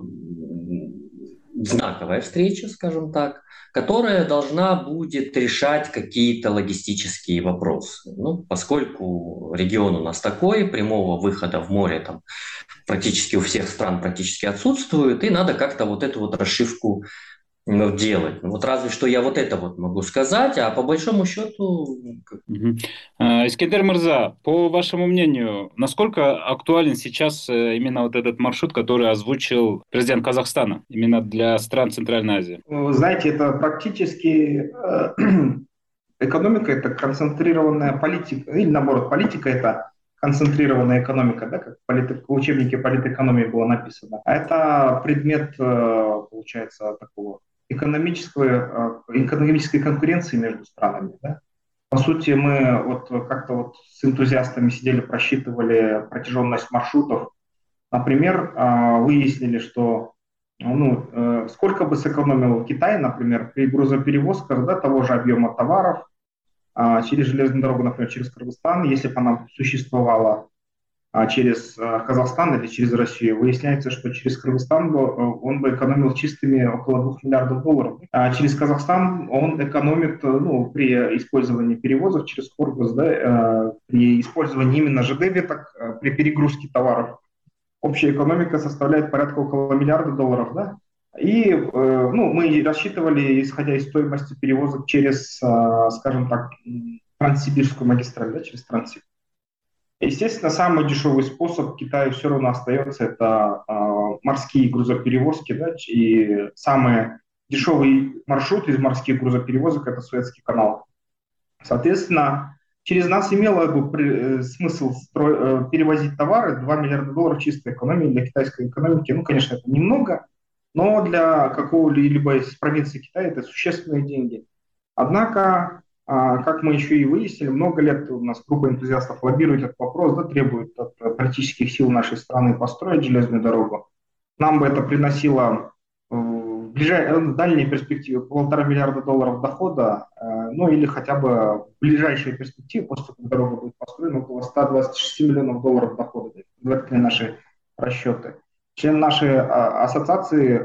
знаковая встреча, скажем так, которая должна будет решать какие-то логистические вопросы. Ну, поскольку регион у нас такой, прямого выхода в море там практически у всех стран практически отсутствует, и надо как-то вот эту вот расшивку делать. Вот разве что я вот это вот могу сказать, а по большому счету... Искендер Мырза, по вашему мнению, насколько актуален сейчас именно вот этот маршрут, который озвучил президент Казахстана, именно для стран Центральной Азии? Знаете, это практически экономика, это концентрированная политика, или наоборот, политика это концентрированная экономика, да, как в учебнике политэкономии было написано. А это предмет, получается, такого экономической конкуренции между странами. Да? По сути, мы вот как-то вот с энтузиастами сидели, просчитывали протяженность маршрутов. Например, выяснили, что сколько бы сэкономил Китай, например, при грузоперевозках, да, того же объема товаров через железную дорогу, например, через Кыргызстан, если бы она существовала через Казахстан или через Россию, выясняется, что через Кыргызстан он бы экономил чистыми около $2 миллиардов. А через Казахстан он экономит при использовании перевозок через Хоргуз, да, при использовании именно ЖД-веток, при перегрузке товаров. Общая экономика составляет порядка около $1 миллиарда. Да? И мы рассчитывали, исходя из стоимости перевозок через, скажем так, Транссибирскую магистраль, да, через Транссиб. Естественно, самый дешевый способ Китаю все равно остается, это морские грузоперевозки, да, и самый дешевый маршрут из морских грузоперевозок – это Суэцкий канал. Соответственно, через нас имело бы смысл перевозить товары. 2 миллиарда долларов чистой экономии для китайской экономики. Ну, конечно, это немного, но для какого-либо из провинций Китая это существенные деньги. Однако, как мы еще и выяснили, много лет у нас группа энтузиастов лоббирует этот вопрос, да, требует от политических сил нашей страны построить железную дорогу. Нам бы это приносило в дальней перспективе 1,5 миллиарда долларов дохода, ну или хотя бы в ближайшей перспективе, после того, как дорога будет построена, около 126 миллионов долларов дохода. Это наши расчеты. Члены нашей ассоциации,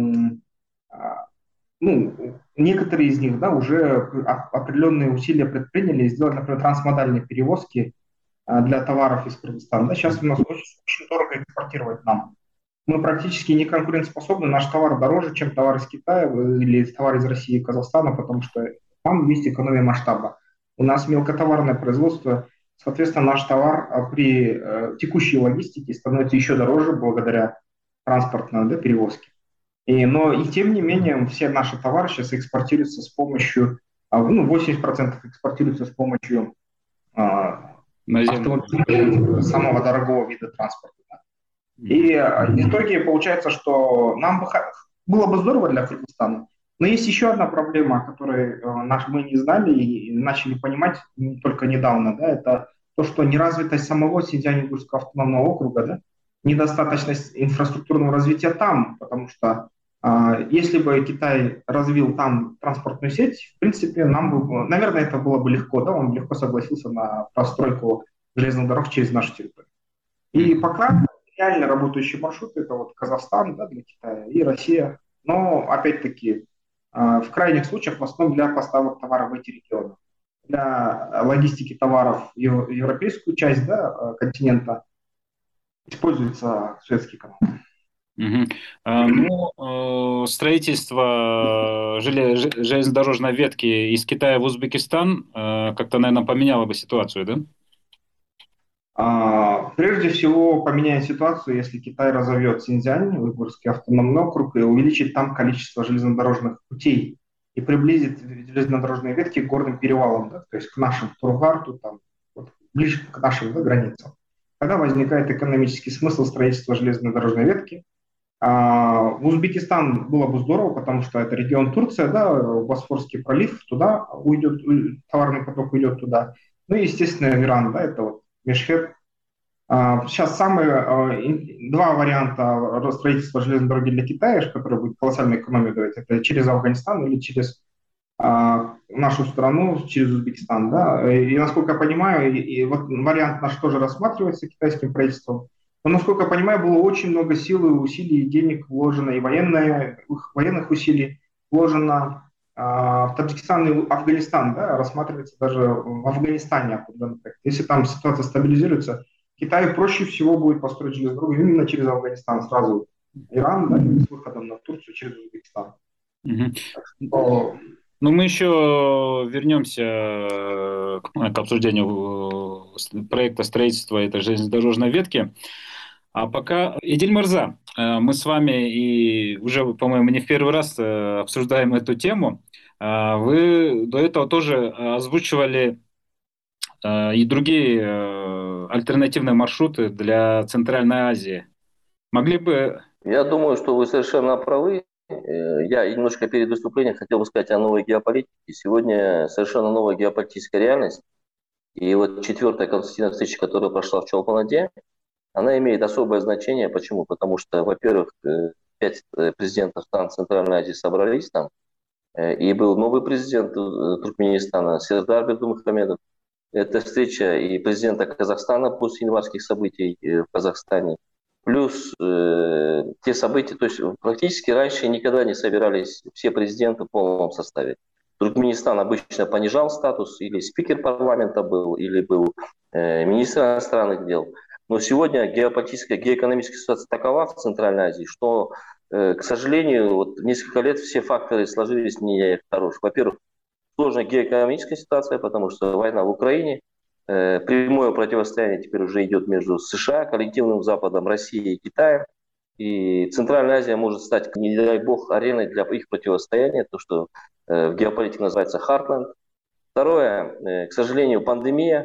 ну, некоторые из них, да, уже определенные усилия предприняли и сделали, например, трансмодальные перевозки для товаров из Кыргызстана. Да, сейчас у нас очень дорого экспортировать нам. Мы практически не конкурентоспособны, наш товар дороже, чем товар из Китая или товар из России и Казахстана, потому что там есть экономия масштаба. У нас мелкотоварное производство, соответственно, наш товар при текущей логистике становится еще дороже благодаря транспортной, да, перевозке. Но и тем не менее все наши товары сейчас экспортируются с помощью, 80% экспортируются с помощью автомобилей, самого дорогого вида транспорта. И в итоге получается, что нам было бы здорово для Кыргызстана. Но есть еще одна проблема, которую мы не знали и начали понимать только недавно. Да, это то, что неразвитость самого Синьцзянь-Уйгурского автономного округа, да, недостаточность инфраструктурного развития там, потому что если бы Китай развил там транспортную сеть, в принципе, наверное, это было бы легко, да, он легко согласился на постройку железных дорог через нашу территорию. И пока реально работающие маршруты — это вот Казахстан, да, для Китая, и Россия. Но, опять-таки, в крайних случаях, в основном для поставок товаров в эти регионы. Для логистики товаров в европейскую часть, да, континента используется Суэцкий канал. Строительство железнодорожной ветки из Китая в Узбекистан как-то, наверное, поменяло бы ситуацию, да? Прежде всего поменяет ситуацию, если Китай разовьет Синьцзянь, Уйгурский автономный округ, и увеличит там количество железнодорожных путей и приблизит железнодорожные ветки к горным перевалам, да, то есть к нашим Тургарту, там, вот, ближе к нашим, да, границам. Тогда возникает экономический смысл строительства железнодорожной ветки. В Узбекистан было бы здорово, потому что это регион Турция, да, Босфорский пролив, туда уйдет, товарный поток уйдет туда. Ну и, естественно, Иран, да, это вот Мешхед. Сейчас самые два варианта строительства железной дороги для Китая, которые будет колоссальную экономию давать, это через Афганистан или через нашу страну, через Узбекистан. Да? И насколько я понимаю, и вот вариант наш тоже рассматривается китайским правительством. Но, насколько я понимаю, было очень много сил и усилий, и денег вложено, и военных усилий вложено в Таджикистан и Афганистан. Да? Рассматривается даже в Афганистане. Если там ситуация стабилизируется, Китаю проще всего будет построить железную дорогу именно через Афганистан, сразу Иран, да, с выходом на Турцию через Узбекистан. Ну, мы еще вернемся к обсуждению проекта строительства этой железнодорожной ветки. А пока, Идиль Мырза, мы с вами и уже, по-моему, не в первый раз обсуждаем эту тему. Вы до этого тоже озвучивали и другие альтернативные маршруты для Центральной Азии. Могли бы... Я думаю, что вы совершенно правы. Я немножко перед выступлением хотел бы сказать о новой геополитике. Сегодня совершенно новая геополитическая реальность. И вот 4-я конституционная встреча, которая прошла в Чолпан-Аде, она имеет особое значение. Почему? Потому что, во-первых, 5 президентов стран Центральной Азии собрались там. И был новый президент Туркменистана Сердар Бердымухамедов. Это встреча и президента Казахстана после январских событий в Казахстане. Плюс те события, то есть практически раньше никогда не собирались все президенты в полном составе. Туркменистан обычно понижал статус, или спикер парламента был, или был министр иностранных дел. Но сегодня геополитическая, геоэкономическая ситуация такова в Центральной Азии, что, к сожалению, вот несколько лет все факторы сложились не хорошие. Во-первых, сложная геоэкономическая ситуация, потому что война в Украине, прямое противостояние теперь уже идет между США, коллективным Западом, Россией и Китаем. и Центральная Азия может стать, не дай бог, ареной для их противостояния, то, что в геополитике называется Heartland. Второе, к сожалению, пандемия,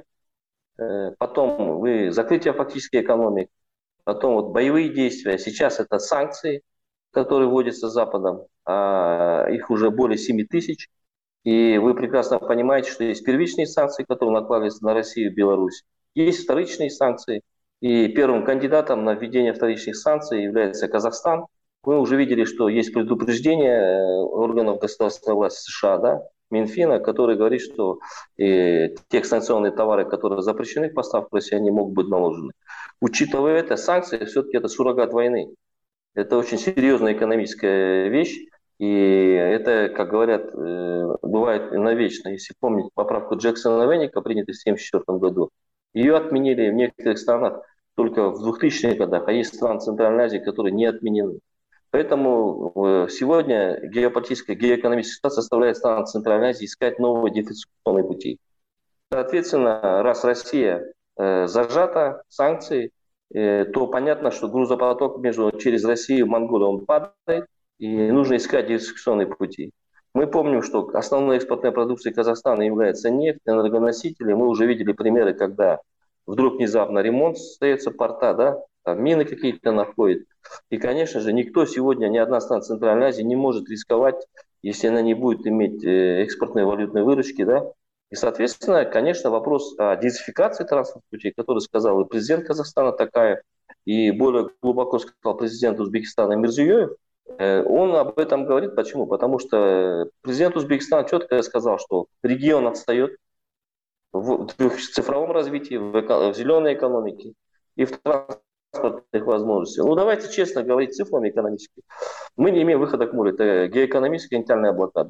потом закрытие фактически экономик, потом вот боевые действия. Сейчас это санкции, которые вводятся Западом, их уже более 7 тысяч. И вы прекрасно понимаете, что есть первичные санкции, которые накладываются на Россию и Беларусь. Есть вторичные санкции. И первым кандидатом на введение вторичных санкций является Казахстан. Мы уже видели, что есть предупреждение органов государственной власти США, да, Минфина, который говорит, что те санкционные товары, которые запрещены к поставке в Россию, они могут быть наложены. Учитывая это, санкции все-таки это суррогат войны. Это очень серьезная экономическая вещь. И это, как говорят, бывает навечно. Если помнить поправку Джексона-Веника, принятую в 1974 году, ее отменили в некоторых странах только в 2000-х годах, а есть страны Центральной Азии, которые не отменены. Поэтому сегодня геополитическая, геоэкономическая ситуация заставляет страны Центральной Азии искать новые диверсификационные пути. Соответственно, раз Россия зажата, санкции, то понятно, что грузопоток через Россию и Монголию он падает, и нужно искать диверсификационные пути. Мы помним, что основной экспортной продукцией Казахстана является нефть, энергоносители. Мы уже видели примеры, когда вдруг внезапно ремонт остается порта, да, там мины какие-то находят. И, конечно же, никто сегодня, ни одна страна Центральной Азии не может рисковать, если она не будет иметь экспортной валютной выручки, да. И, соответственно, конечно, вопрос о диверсификации транспортных путей, который сказал и президент Казахстана Токаев, и более глубоко сказал президент Узбекистана Мирзиёев, он об этом говорит. Почему? Потому что президент Узбекистана четко сказал, что регион отстает в цифровом развитии, в зеленой экономике и в транспортных возможностях. Ну, давайте честно говорить цифрами экономически. Мы не имеем выхода к морю. Это геоэкономическая континентальная блокада.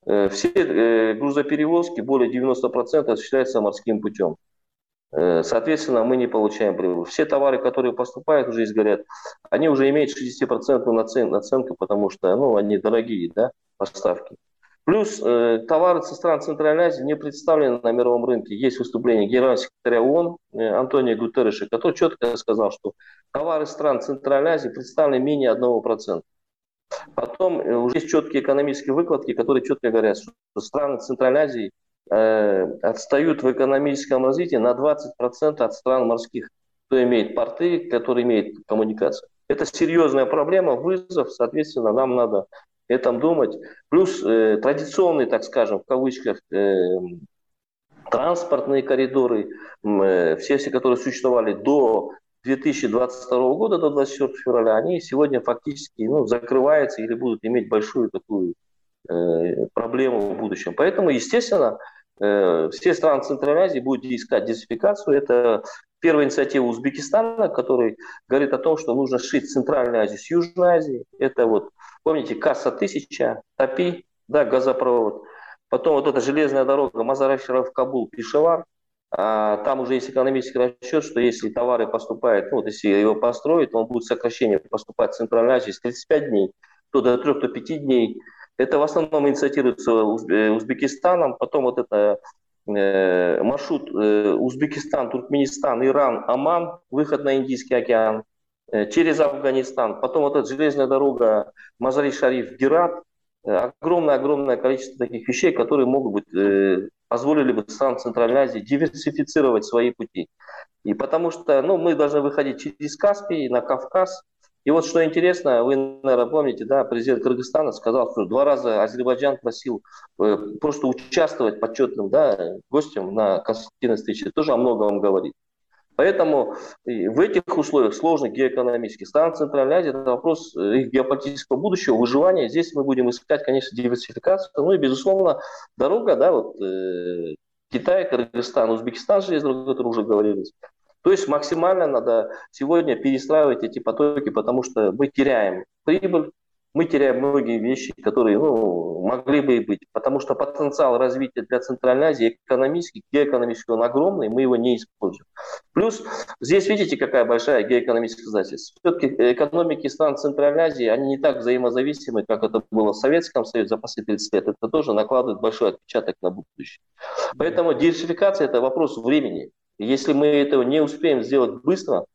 Все грузоперевозки, более 90% осуществляются морским путем. Соответственно, мы не получаем прибыль. Все товары, которые поступают, уже изгорят, они уже имеют 60% наценку, потому что они дорогие, да, поставки. Плюс товары со стран Центральной Азии не представлены на мировом рынке. Есть выступление генерального секретаря ООН Антонио Гутерреша, который четко сказал, что товары стран Центральной Азии представлены менее 1%. Потом уже есть четкие экономические выкладки, которые четко говорят, что страны Центральной Азии отстают в экономическом развитии на 20% от стран морских, кто имеет порты, которые имеют коммуникацию. Это серьезная проблема, вызов, соответственно, нам надо этом думать. Плюс традиционные, так скажем, в кавычках, транспортные коридоры, все, которые существовали до 2022 года, до 24 февраля, они сегодня фактически закрываются или будут иметь большую такую проблему в будущем. Поэтому, естественно, все страны Центральной Азии будут искать диверсификацию. Это первая инициатива Узбекистана, который говорит о том, что нужно сшить Центральную Азию с Южной Азией. Это вот, помните, Касса-1000, ТАПИ, да, газопровод. Потом вот эта железная дорога Мазари-Шариф-Кабул, Пешавар. Там уже есть экономический расчет, что если товары поступают, если его построить, он будет сокращение поступать в Центральную Азию с 35 дней, то до 3-5 дней. Это в основном инициируется Узбекистаном, потом вот это маршрут Узбекистан, Туркменистан, Иран, Оман, выход на Индийский океан, через Афганистан, потом вот эта железная дорога Мазари-Шариф, Герат. Огромное количество таких вещей, которые могут быть, позволили бы странам Центральной Азии диверсифицировать свои пути. И потому что мы должны выходить через Каспий на Кавказ. И вот что интересно, вы, наверное, помните, да, президент Кыргызстана сказал, что 2 раза Азербайджан просил просто участвовать почетным, да, гостем на конструктивной встрече. Тоже о многом говорит. Поэтому в этих условиях сложных геоэкономических стран Центральной Азии это вопрос их геополитического будущего, выживания. Здесь мы будем искать, конечно, диверсификацию. Ну и, безусловно, дорога, да, вот Китай, Кыргызстан, Узбекистан, железная дорога, о которой уже говорилось. То есть максимально надо сегодня перестраивать эти потоки, потому что мы теряем прибыль, мы теряем многие вещи, которые могли бы и быть. Потому что потенциал развития для Центральной Азии экономический, геоэкономический, он огромный, мы его не используем. Плюс здесь видите, какая большая геоэкономическая задача. Все-таки экономики стран Центральной Азии, они не так взаимозависимы, как это было в Советском Союзе за последние 30 лет. Это тоже накладывает большой отпечаток на будущее. Поэтому диверсификация – это вопрос времени. Если мы этого не успеем сделать быстро,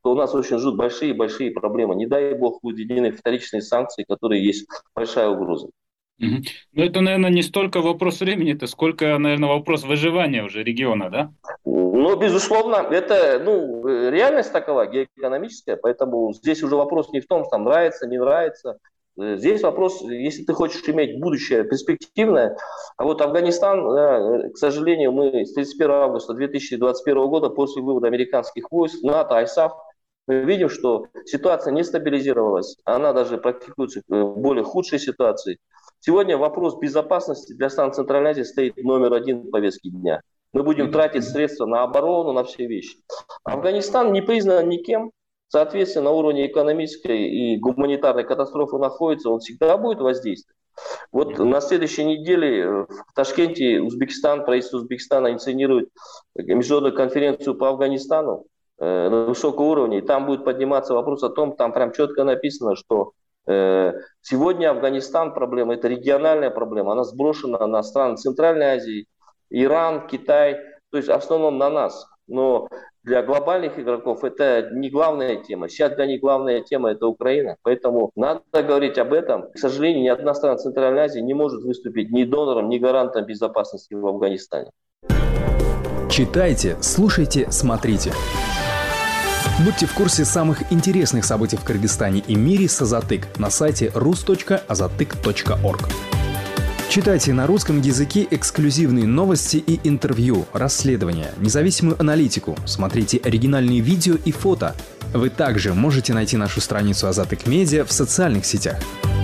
то у нас очень ждут большие проблемы. Не дай бог будут введены вторичные санкции, которые есть большая угроза. Ну, это, наверное, не столько вопрос времени, это сколько, наверное, вопрос выживания уже региона, да? Ну, безусловно, это реальность такова, геоэкономическая, поэтому здесь уже вопрос не в том, что там нравится, не нравится. Здесь вопрос, если ты хочешь иметь будущее перспективное, а вот Афганистан, к сожалению, мы с 31 августа 2021 года, после вывода американских войск, НАТО, ISAF, мы видим, что ситуация не стабилизировалась, она даже практикуется в более худшей ситуации. Сегодня вопрос безопасности для стран Центральной Азии стоит номер один в повестке дня. Мы будем тратить средства на оборону, на все вещи. Афганистан не признан никем, соответственно, на уровне экономической и гуманитарной катастрофы находится, он всегда будет воздействовать. Вот на следующей неделе в Ташкенте правительство Узбекистана инициирует международную конференцию по Афганистану на высоком уровне, и там будет подниматься вопрос о том, там прям четко написано, что сегодня Афганистан проблема, это региональная проблема, она сброшена на страны Центральной Азии, Иран, Китай, то есть в основном на нас. Но для глобальных игроков это не главная тема. Сейчас для них главная тема это Украина. Поэтому надо говорить об этом. К сожалению, ни одна страна Центральной Азии не может выступить ни донором, ни гарантом безопасности в Афганистане. Читайте, слушайте, смотрите. Будьте в курсе самых интересных событий в Кыргызстане и мире с Азатык на сайте rus.azatyk.org. Читайте на русском языке эксклюзивные новости и интервью, расследования, независимую аналитику, смотрите оригинальные видео и фото. Вы также можете найти нашу страницу Азатык Медиа в социальных сетях.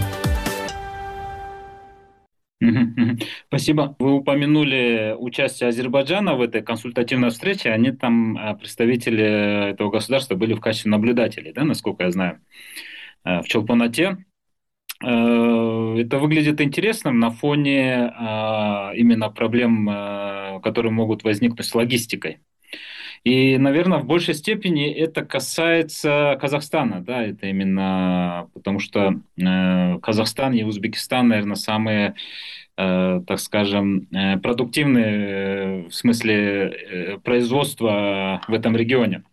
Спасибо. Вы упомянули участие Азербайджана в этой консультативной встрече. Они там, представители этого государства, были в качестве наблюдателей, да, насколько я знаю, в Чолпон-Ате. Это выглядит интересным на фоне именно проблем, которые могут возникнуть с логистикой. И, наверное, в большей степени это касается Казахстана, да, это именно потому что Казахстан и Узбекистан, наверное, самые, так скажем, продуктивные в смысле производства в этом регионе.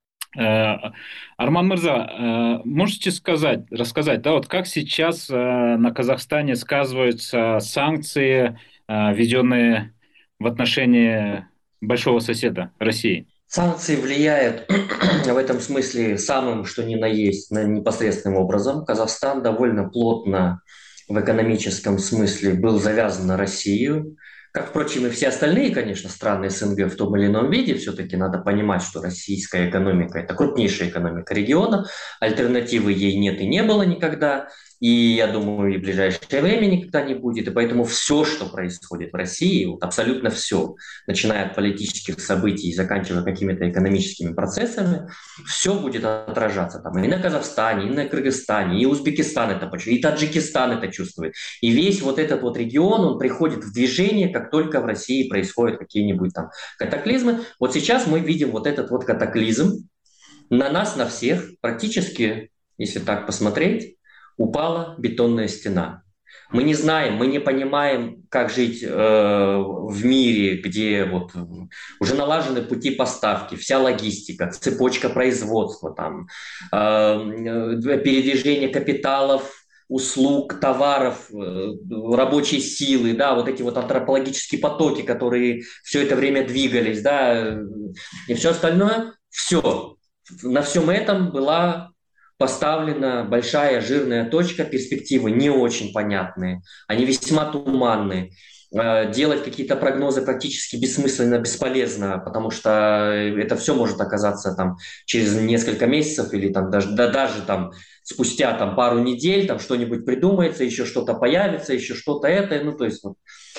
Арман Мырза, можете рассказать, да, вот как сейчас на Казахстане сказываются санкции, введенные в отношении большого соседа России? Санкции влияют в этом смысле самым, что ни на есть, непосредственным образом. Казахстан довольно плотно в экономическом смысле был завязан на Россию. Как, впрочем, и все остальные, конечно, страны СНГ в том или ином виде, все-таки надо понимать, что российская экономика – это крупнейшая экономика региона, альтернативы ей нет и не было никогда, и, я думаю, и в ближайшее время никогда не будет, и поэтому все, что происходит в России, вот абсолютно все, начиная от политических событий и заканчивая какими-то экономическими процессами, все будет отражаться там и на Казахстане, и на Кыргызстане, и Узбекистан это почувствует, и Таджикистан это чувствует, и весь вот этот вот регион, он приходит в движение, как только в России происходят какие-нибудь там катаклизмы. Вот сейчас мы видим вот этот вот катаклизм. На нас, на всех, практически, если так посмотреть, упала бетонная стена. Мы не знаем, мы не понимаем, как жить в мире, где вот уже налажены пути поставки, вся логистика, цепочка производства, там, передвижение капиталов, услуг, товаров, рабочей силы, да, вот эти вот антропологические потоки, которые все это время двигались, да, и все остальное, все. На всем этом была поставлена большая жирная точка, перспективы не очень понятные, они весьма туманные. Делать какие-то прогнозы практически бессмысленно, бесполезно, потому что это все может оказаться там через несколько месяцев или там даже там спустя там пару недель там что-нибудь придумается, еще что-то появится, еще что-то это, ну то есть вот.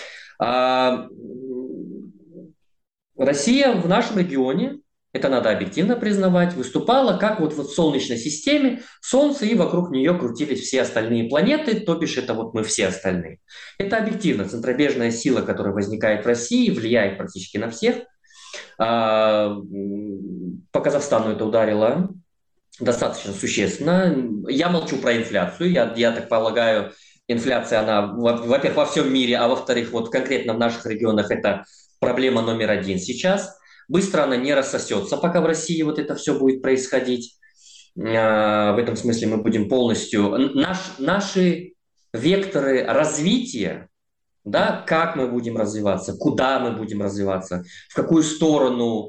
Россия в нашем регионе, это надо объективно признавать, выступала как вот в Солнечной системе, Солнце, и вокруг нее крутились все остальные планеты, то бишь это вот мы все остальные. Это объективно. Центробежная сила, которая возникает в России, влияет практически на всех. По Казахстану это ударило достаточно существенно. Я молчу про инфляцию. Я так полагаю, инфляция, она, во-первых, во всем мире, а во-вторых, вот конкретно в наших регионах это проблема номер один сейчас. Быстро она не рассосется, пока в России вот это все будет происходить. В этом смысле мы будем полностью... Наши векторы развития, да, как мы будем развиваться, куда мы будем развиваться, в какую сторону,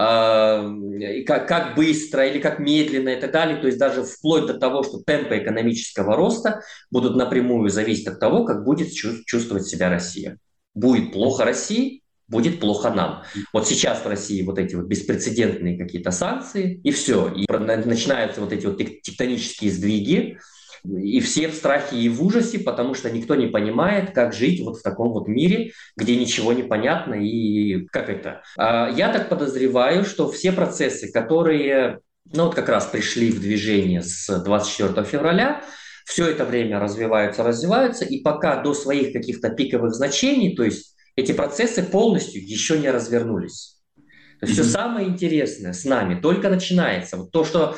как быстро или как медленно и так далее. То есть даже вплоть до того, что темпы экономического роста будут напрямую зависеть от того, как будет чувствовать себя Россия. Будет плохо России, будет плохо нам. Вот сейчас в России вот эти вот беспрецедентные какие-то санкции, и все. И начинаются вот эти вот тектонические сдвиги, и все в страхе и в ужасе, потому что никто не понимает, как жить вот в таком вот мире, где ничего не понятно и как это. Я так подозреваю, что все процессы, которые, вот как раз пришли в движение с 24 февраля, все это время развиваются, и пока до своих каких-то пиковых значений, то есть эти процессы полностью еще не развернулись. То есть все самое интересное с нами только начинается. Вот то, что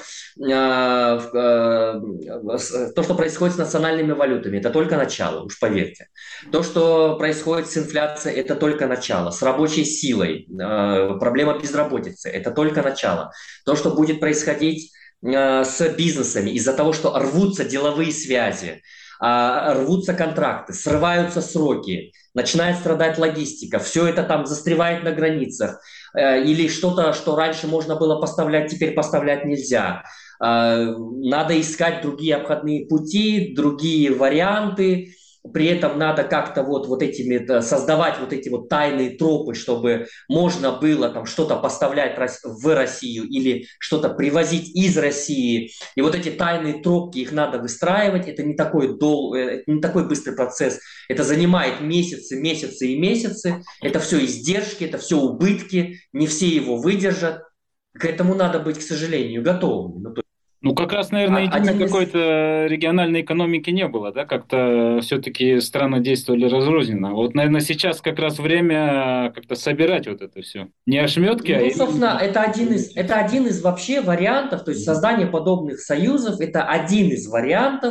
происходит с национальными валютами, это только начало, уж поверьте. То, что происходит с инфляцией, это только начало. С рабочей силой, проблема безработицы, это только начало. То, что будет происходить с бизнесами из-за того, что рвутся деловые связи, рвутся контракты, срываются сроки, начинает страдать логистика, все это там застревает на границах, или что-то, что раньше можно было поставлять, теперь поставлять нельзя. Надо искать другие обходные пути, другие варианты. При этом надо как-то вот этими создавать вот эти вот тайные тропы, чтобы можно было там что-то поставлять в Россию или что-то привозить из России. И вот эти тайные тропки, их надо выстраивать. Это не такой быстрый процесс. Это занимает месяцы и месяцы. Это все издержки, это все убытки. Не все его выдержат. К этому надо быть, к сожалению, готовыми. Ну, как раз, наверное, единой какой-то региональной экономики не было, да, как-то все-таки страны действовали разрозненно. Вот, наверное, сейчас как раз время как-то собирать вот это все. Не ошметки, а... собственно, это один из вообще вариантов, то есть создание подобных союзов, это один из вариантов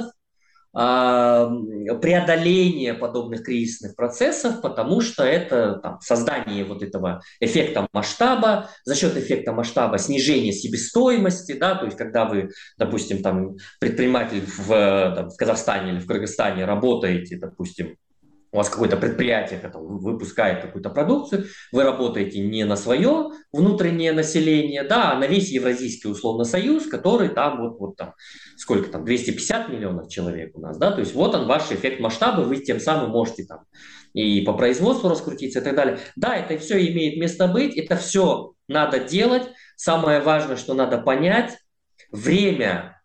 преодоления подобных кризисных процессов, потому что это там, создание вот этого эффекта масштаба, за счет эффекта масштаба снижение себестоимости, да, то есть когда вы, допустим, там, предприниматель в Казахстане или в Кыргызстане работаете, допустим, у вас какое-то предприятие выпускает какую-то продукцию, вы работаете не на свое внутреннее население, да, а на весь Евразийский условно союз, который там вот там, сколько там, 250 миллионов человек у нас, да, то есть вот он ваш эффект масштаба, вы тем самым можете там и по производству раскрутиться и так далее. Да, это все имеет место быть, это все надо делать. Самое важное, что надо понять, время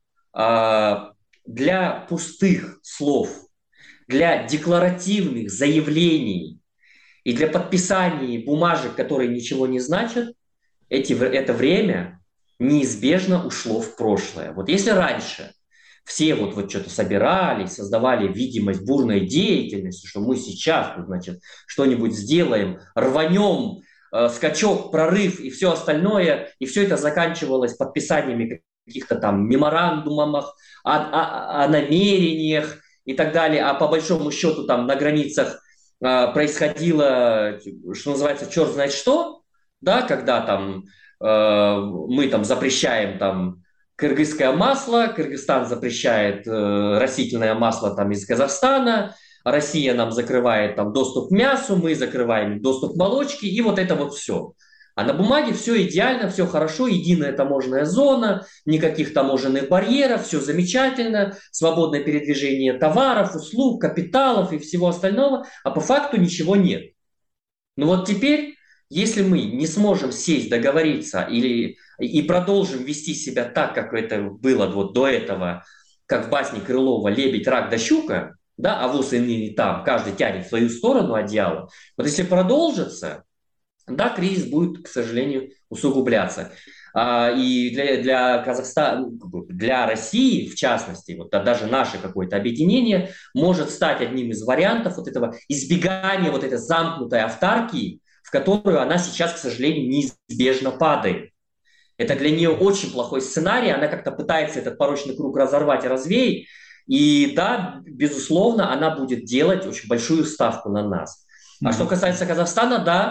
для пустых слов, для декларативных заявлений и для подписания бумажек, которые ничего не значат, это время неизбежно ушло в прошлое. Вот если раньше все вот что-то собирали, создавали видимость бурной деятельности, что мы сейчас, значит, что-нибудь сделаем, рванем, скачок, прорыв и все остальное, и все это заканчивалось подписаниями каких-то там меморандумов о намерениях, и так далее, а по большому счету там на границах происходило, что называется, черт знает что, да, когда там мы там запрещаем там кыргызское масло, Кыргызстан запрещает растительное масло там из Казахстана, Россия нам закрывает там доступ к мясу, мы закрываем доступ к молочке, и вот это вот все. А на бумаге все идеально, все хорошо, единая таможенная зона, никаких таможенных барьеров, все замечательно, свободное передвижение товаров, услуг, капиталов и всего остального, а по факту ничего нет. Но вот теперь, если мы не сможем сесть, договориться и продолжим вести себя так, как это было вот до этого, как в басне Крылова «Лебедь, рак да щука», да, а воз и там, каждый тянет в свою сторону одеяло, вот если продолжится, да, кризис будет, к сожалению, усугубляться. И для Казахстана, для России, в частности, вот даже наше какое-то объединение может стать одним из вариантов вот этого избегания вот этой замкнутой автаркии, в которую она сейчас, к сожалению, неизбежно падает. Это для нее очень плохой сценарий, она как-то пытается этот порочный круг разорвать и развеять, и да, безусловно, она будет делать очень большую ставку на нас. А что касается Казахстана, да,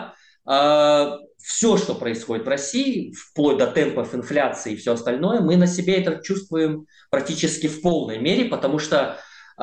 все, что происходит в России, вплоть до темпов инфляции и все остальное, мы на себе это чувствуем практически в полной мере, потому что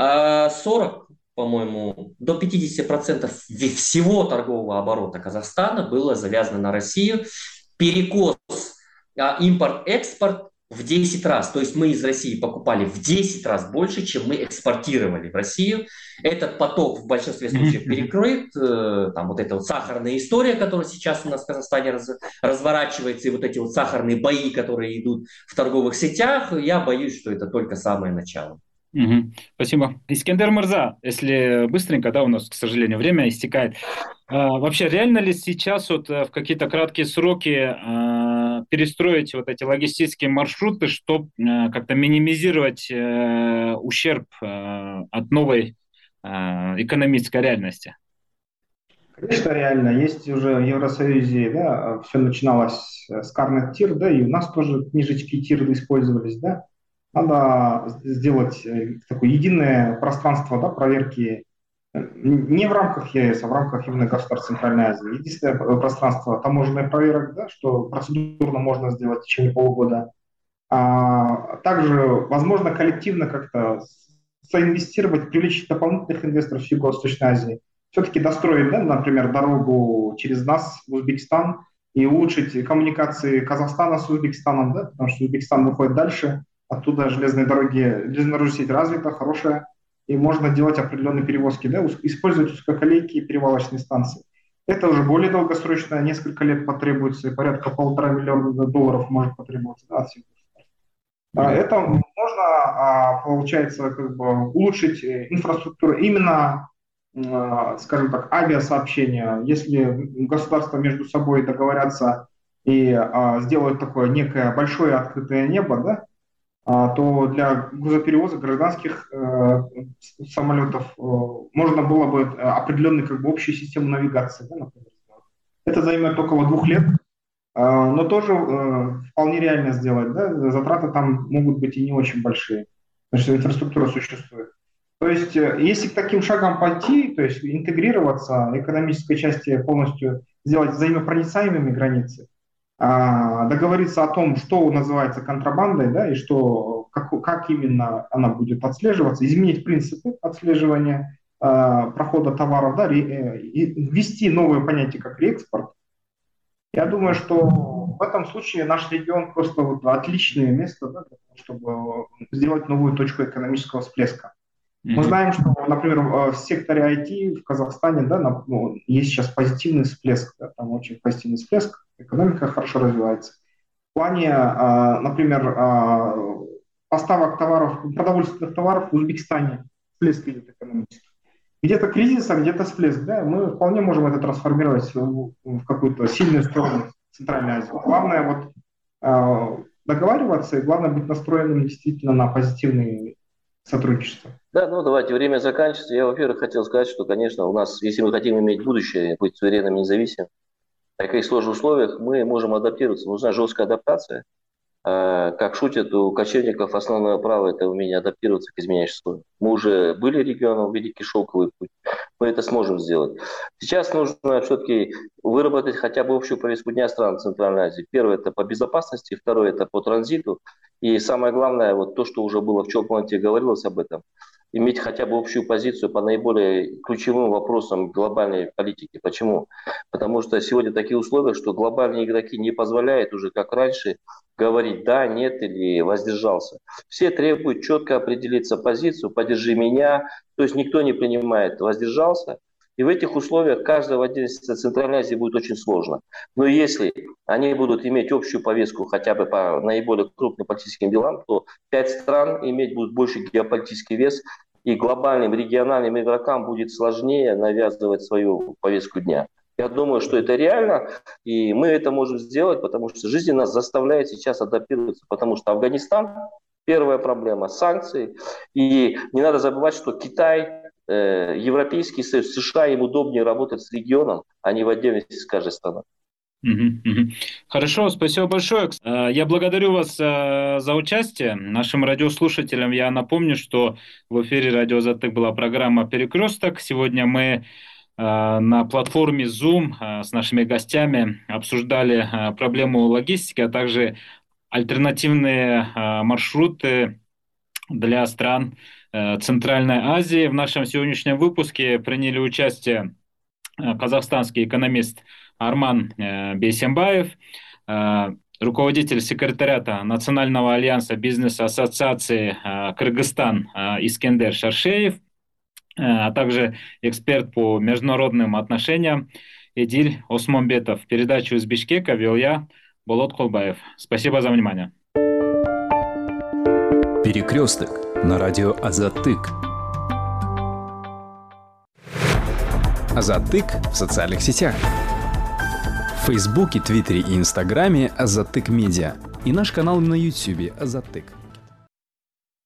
40, по-моему, до 50% всего торгового оборота Казахстана было завязано на Россию. Перекос импорт-экспорт в 10 раз. То есть мы из России покупали в 10 раз больше, чем мы экспортировали в Россию. Этот поток в большинстве случаев перекроет там вот эта вот сахарная история, которая сейчас у нас в Казахстане разворачивается, и вот эти вот сахарные бои, которые идут в торговых сетях. Я боюсь, что это только самое начало. Спасибо. Искендер Мырза, если быстренько, да, у нас, к сожалению, время истекает. Вообще, реально ли сейчас вот в какие-то краткие сроки перестроить вот эти логистические маршруты, чтобы как-то минимизировать ущерб от новой экономической реальности? Конечно, реально. Есть уже в Евросоюзе, да, все начиналось с Scarnet Tier, да, и у нас тоже книжечки Tier использовались, да. Надо сделать такое единое пространство, да, проверки не в рамках ЕС, а в рамках именно государств Центральной Азии. Единственное пространство таможенных проверок, да, что процедурно можно сделать в течение полугода. Также, возможно, коллективно как-то соинвестировать, привлечь дополнительных инвесторов в Юго-Восточной Азии. Все-таки достроить, да, например, дорогу через нас в Узбекистан и улучшить коммуникации Казахстана с Узбекистаном, да, потому что Узбекистан выходит дальше. Оттуда железнодорожная сеть развита, хорошая, и можно делать определенные перевозки, да, использовать узкоколейки и перевалочные станции. Это уже более долгосрочно, несколько лет потребуется, и порядка $1,5 миллиона может потребоваться, да, от всех государств. Это можно, получается, как бы улучшить инфраструктуру именно, скажем так, авиасообщения. Если государства между собой договорятся и сделают такое некое большое открытое небо, да, то для грузоперевозок гражданских самолетов можно было бы определенную как бы общую систему навигации, да, например. Это займет около 2 лет, но тоже вполне реально сделать. Да? Затраты там могут быть и не очень большие, потому что инфраструктура существует. То есть если к таким шагам пойти, то есть интегрироваться, экономической части полностью сделать взаимопроницаемыми границы, договориться о том, что называется контрабандой, да, и что, как именно она будет отслеживаться, изменить принципы отслеживания прохода товаров, да, и ввести новое понятие, как реэкспорт. Я думаю, что в этом случае наш регион просто вот отличное место, да, для того, чтобы сделать новую точку экономического всплеска. Мы знаем, что, например, в секторе IT в Казахстане, да, есть сейчас позитивный всплеск, да, там очень позитивный всплеск, экономика хорошо развивается. В плане, например, поставок товаров, продовольственных товаров в Узбекистане всплеск идет экономический. Где-то кризис, а где-то всплеск, да, мы вполне можем это трансформировать в какую-то сильную сторону Центральной Азии. Главное вот договариваться и главное быть настроенным действительно на позитивные сотрудничество. Да, ну давайте, время заканчивается. Я, во-первых, хотел сказать, что, конечно, у нас, если мы хотим иметь будущее, быть суверенным и независимым, в таких сложных условиях мы можем адаптироваться. Нужна жесткая адаптация. Как шутят у кочевников, основное право – это умение адаптироваться к изменяющимся условиям. Мы уже были регионом Великий Шелковый путь, мы это сможем сделать. Сейчас нужно все-таки выработать хотя бы общую повестку дня стран Центральной Азии. Первое – это по безопасности, второе – это по транзиту. И самое главное, вот то, что уже было в Чолпанте, говорилось об этом, иметь хотя бы общую позицию по наиболее ключевым вопросам глобальной политики. Почему? Потому что сегодня такие условия, что глобальные игроки не позволяют уже, как раньше, говорить «да», «нет» или «воздержался». Все требуют четко определиться позицию, «поддержи меня», то есть никто не принимает «воздержался». И в этих условиях каждого отдельности Центральной Азии будет очень сложно. Но если они будут иметь общую повестку хотя бы по наиболее крупным политическим делам, то 5 стран иметь будут больше геополитический вес, и глобальным региональным игрокам будет сложнее навязывать свою повестку дня. Я думаю, что это реально, и мы это можем сделать, потому что жизнь нас заставляет сейчас адаптироваться, потому что Афганистан – первая проблема, санкции, и не надо забывать, что Китай, Европейский Союз, США, им удобнее работать с регионом, а не в отдельности с каждой страной. Хорошо, спасибо большое. Я благодарю вас за участие. Нашим радиослушателям я напомню, что в эфире Радио Азаттык была программа «Перекресток». Сегодня мы на платформе Zoom с нашими гостями обсуждали проблему логистики, а также альтернативные маршруты для стран Центральной Азии. В нашем сегодняшнем выпуске приняли участие казахстанский экономист Арман Бейсембаев, руководитель секретариата Национального альянса бизнес-ассоциации Кыргызстан Искендер Шаршеев, а также эксперт по международным отношениям Эдиль Осмонбетов. Передачу из Бишкека вел я, Болот Колбаев. Спасибо за внимание. Перекресток на радио Азаттык. Азаттык в социальных сетях. В Фейсбуке, Твиттере и Инстаграме Азаттык Медиа. И наш канал на Ютьюбе Азаттык.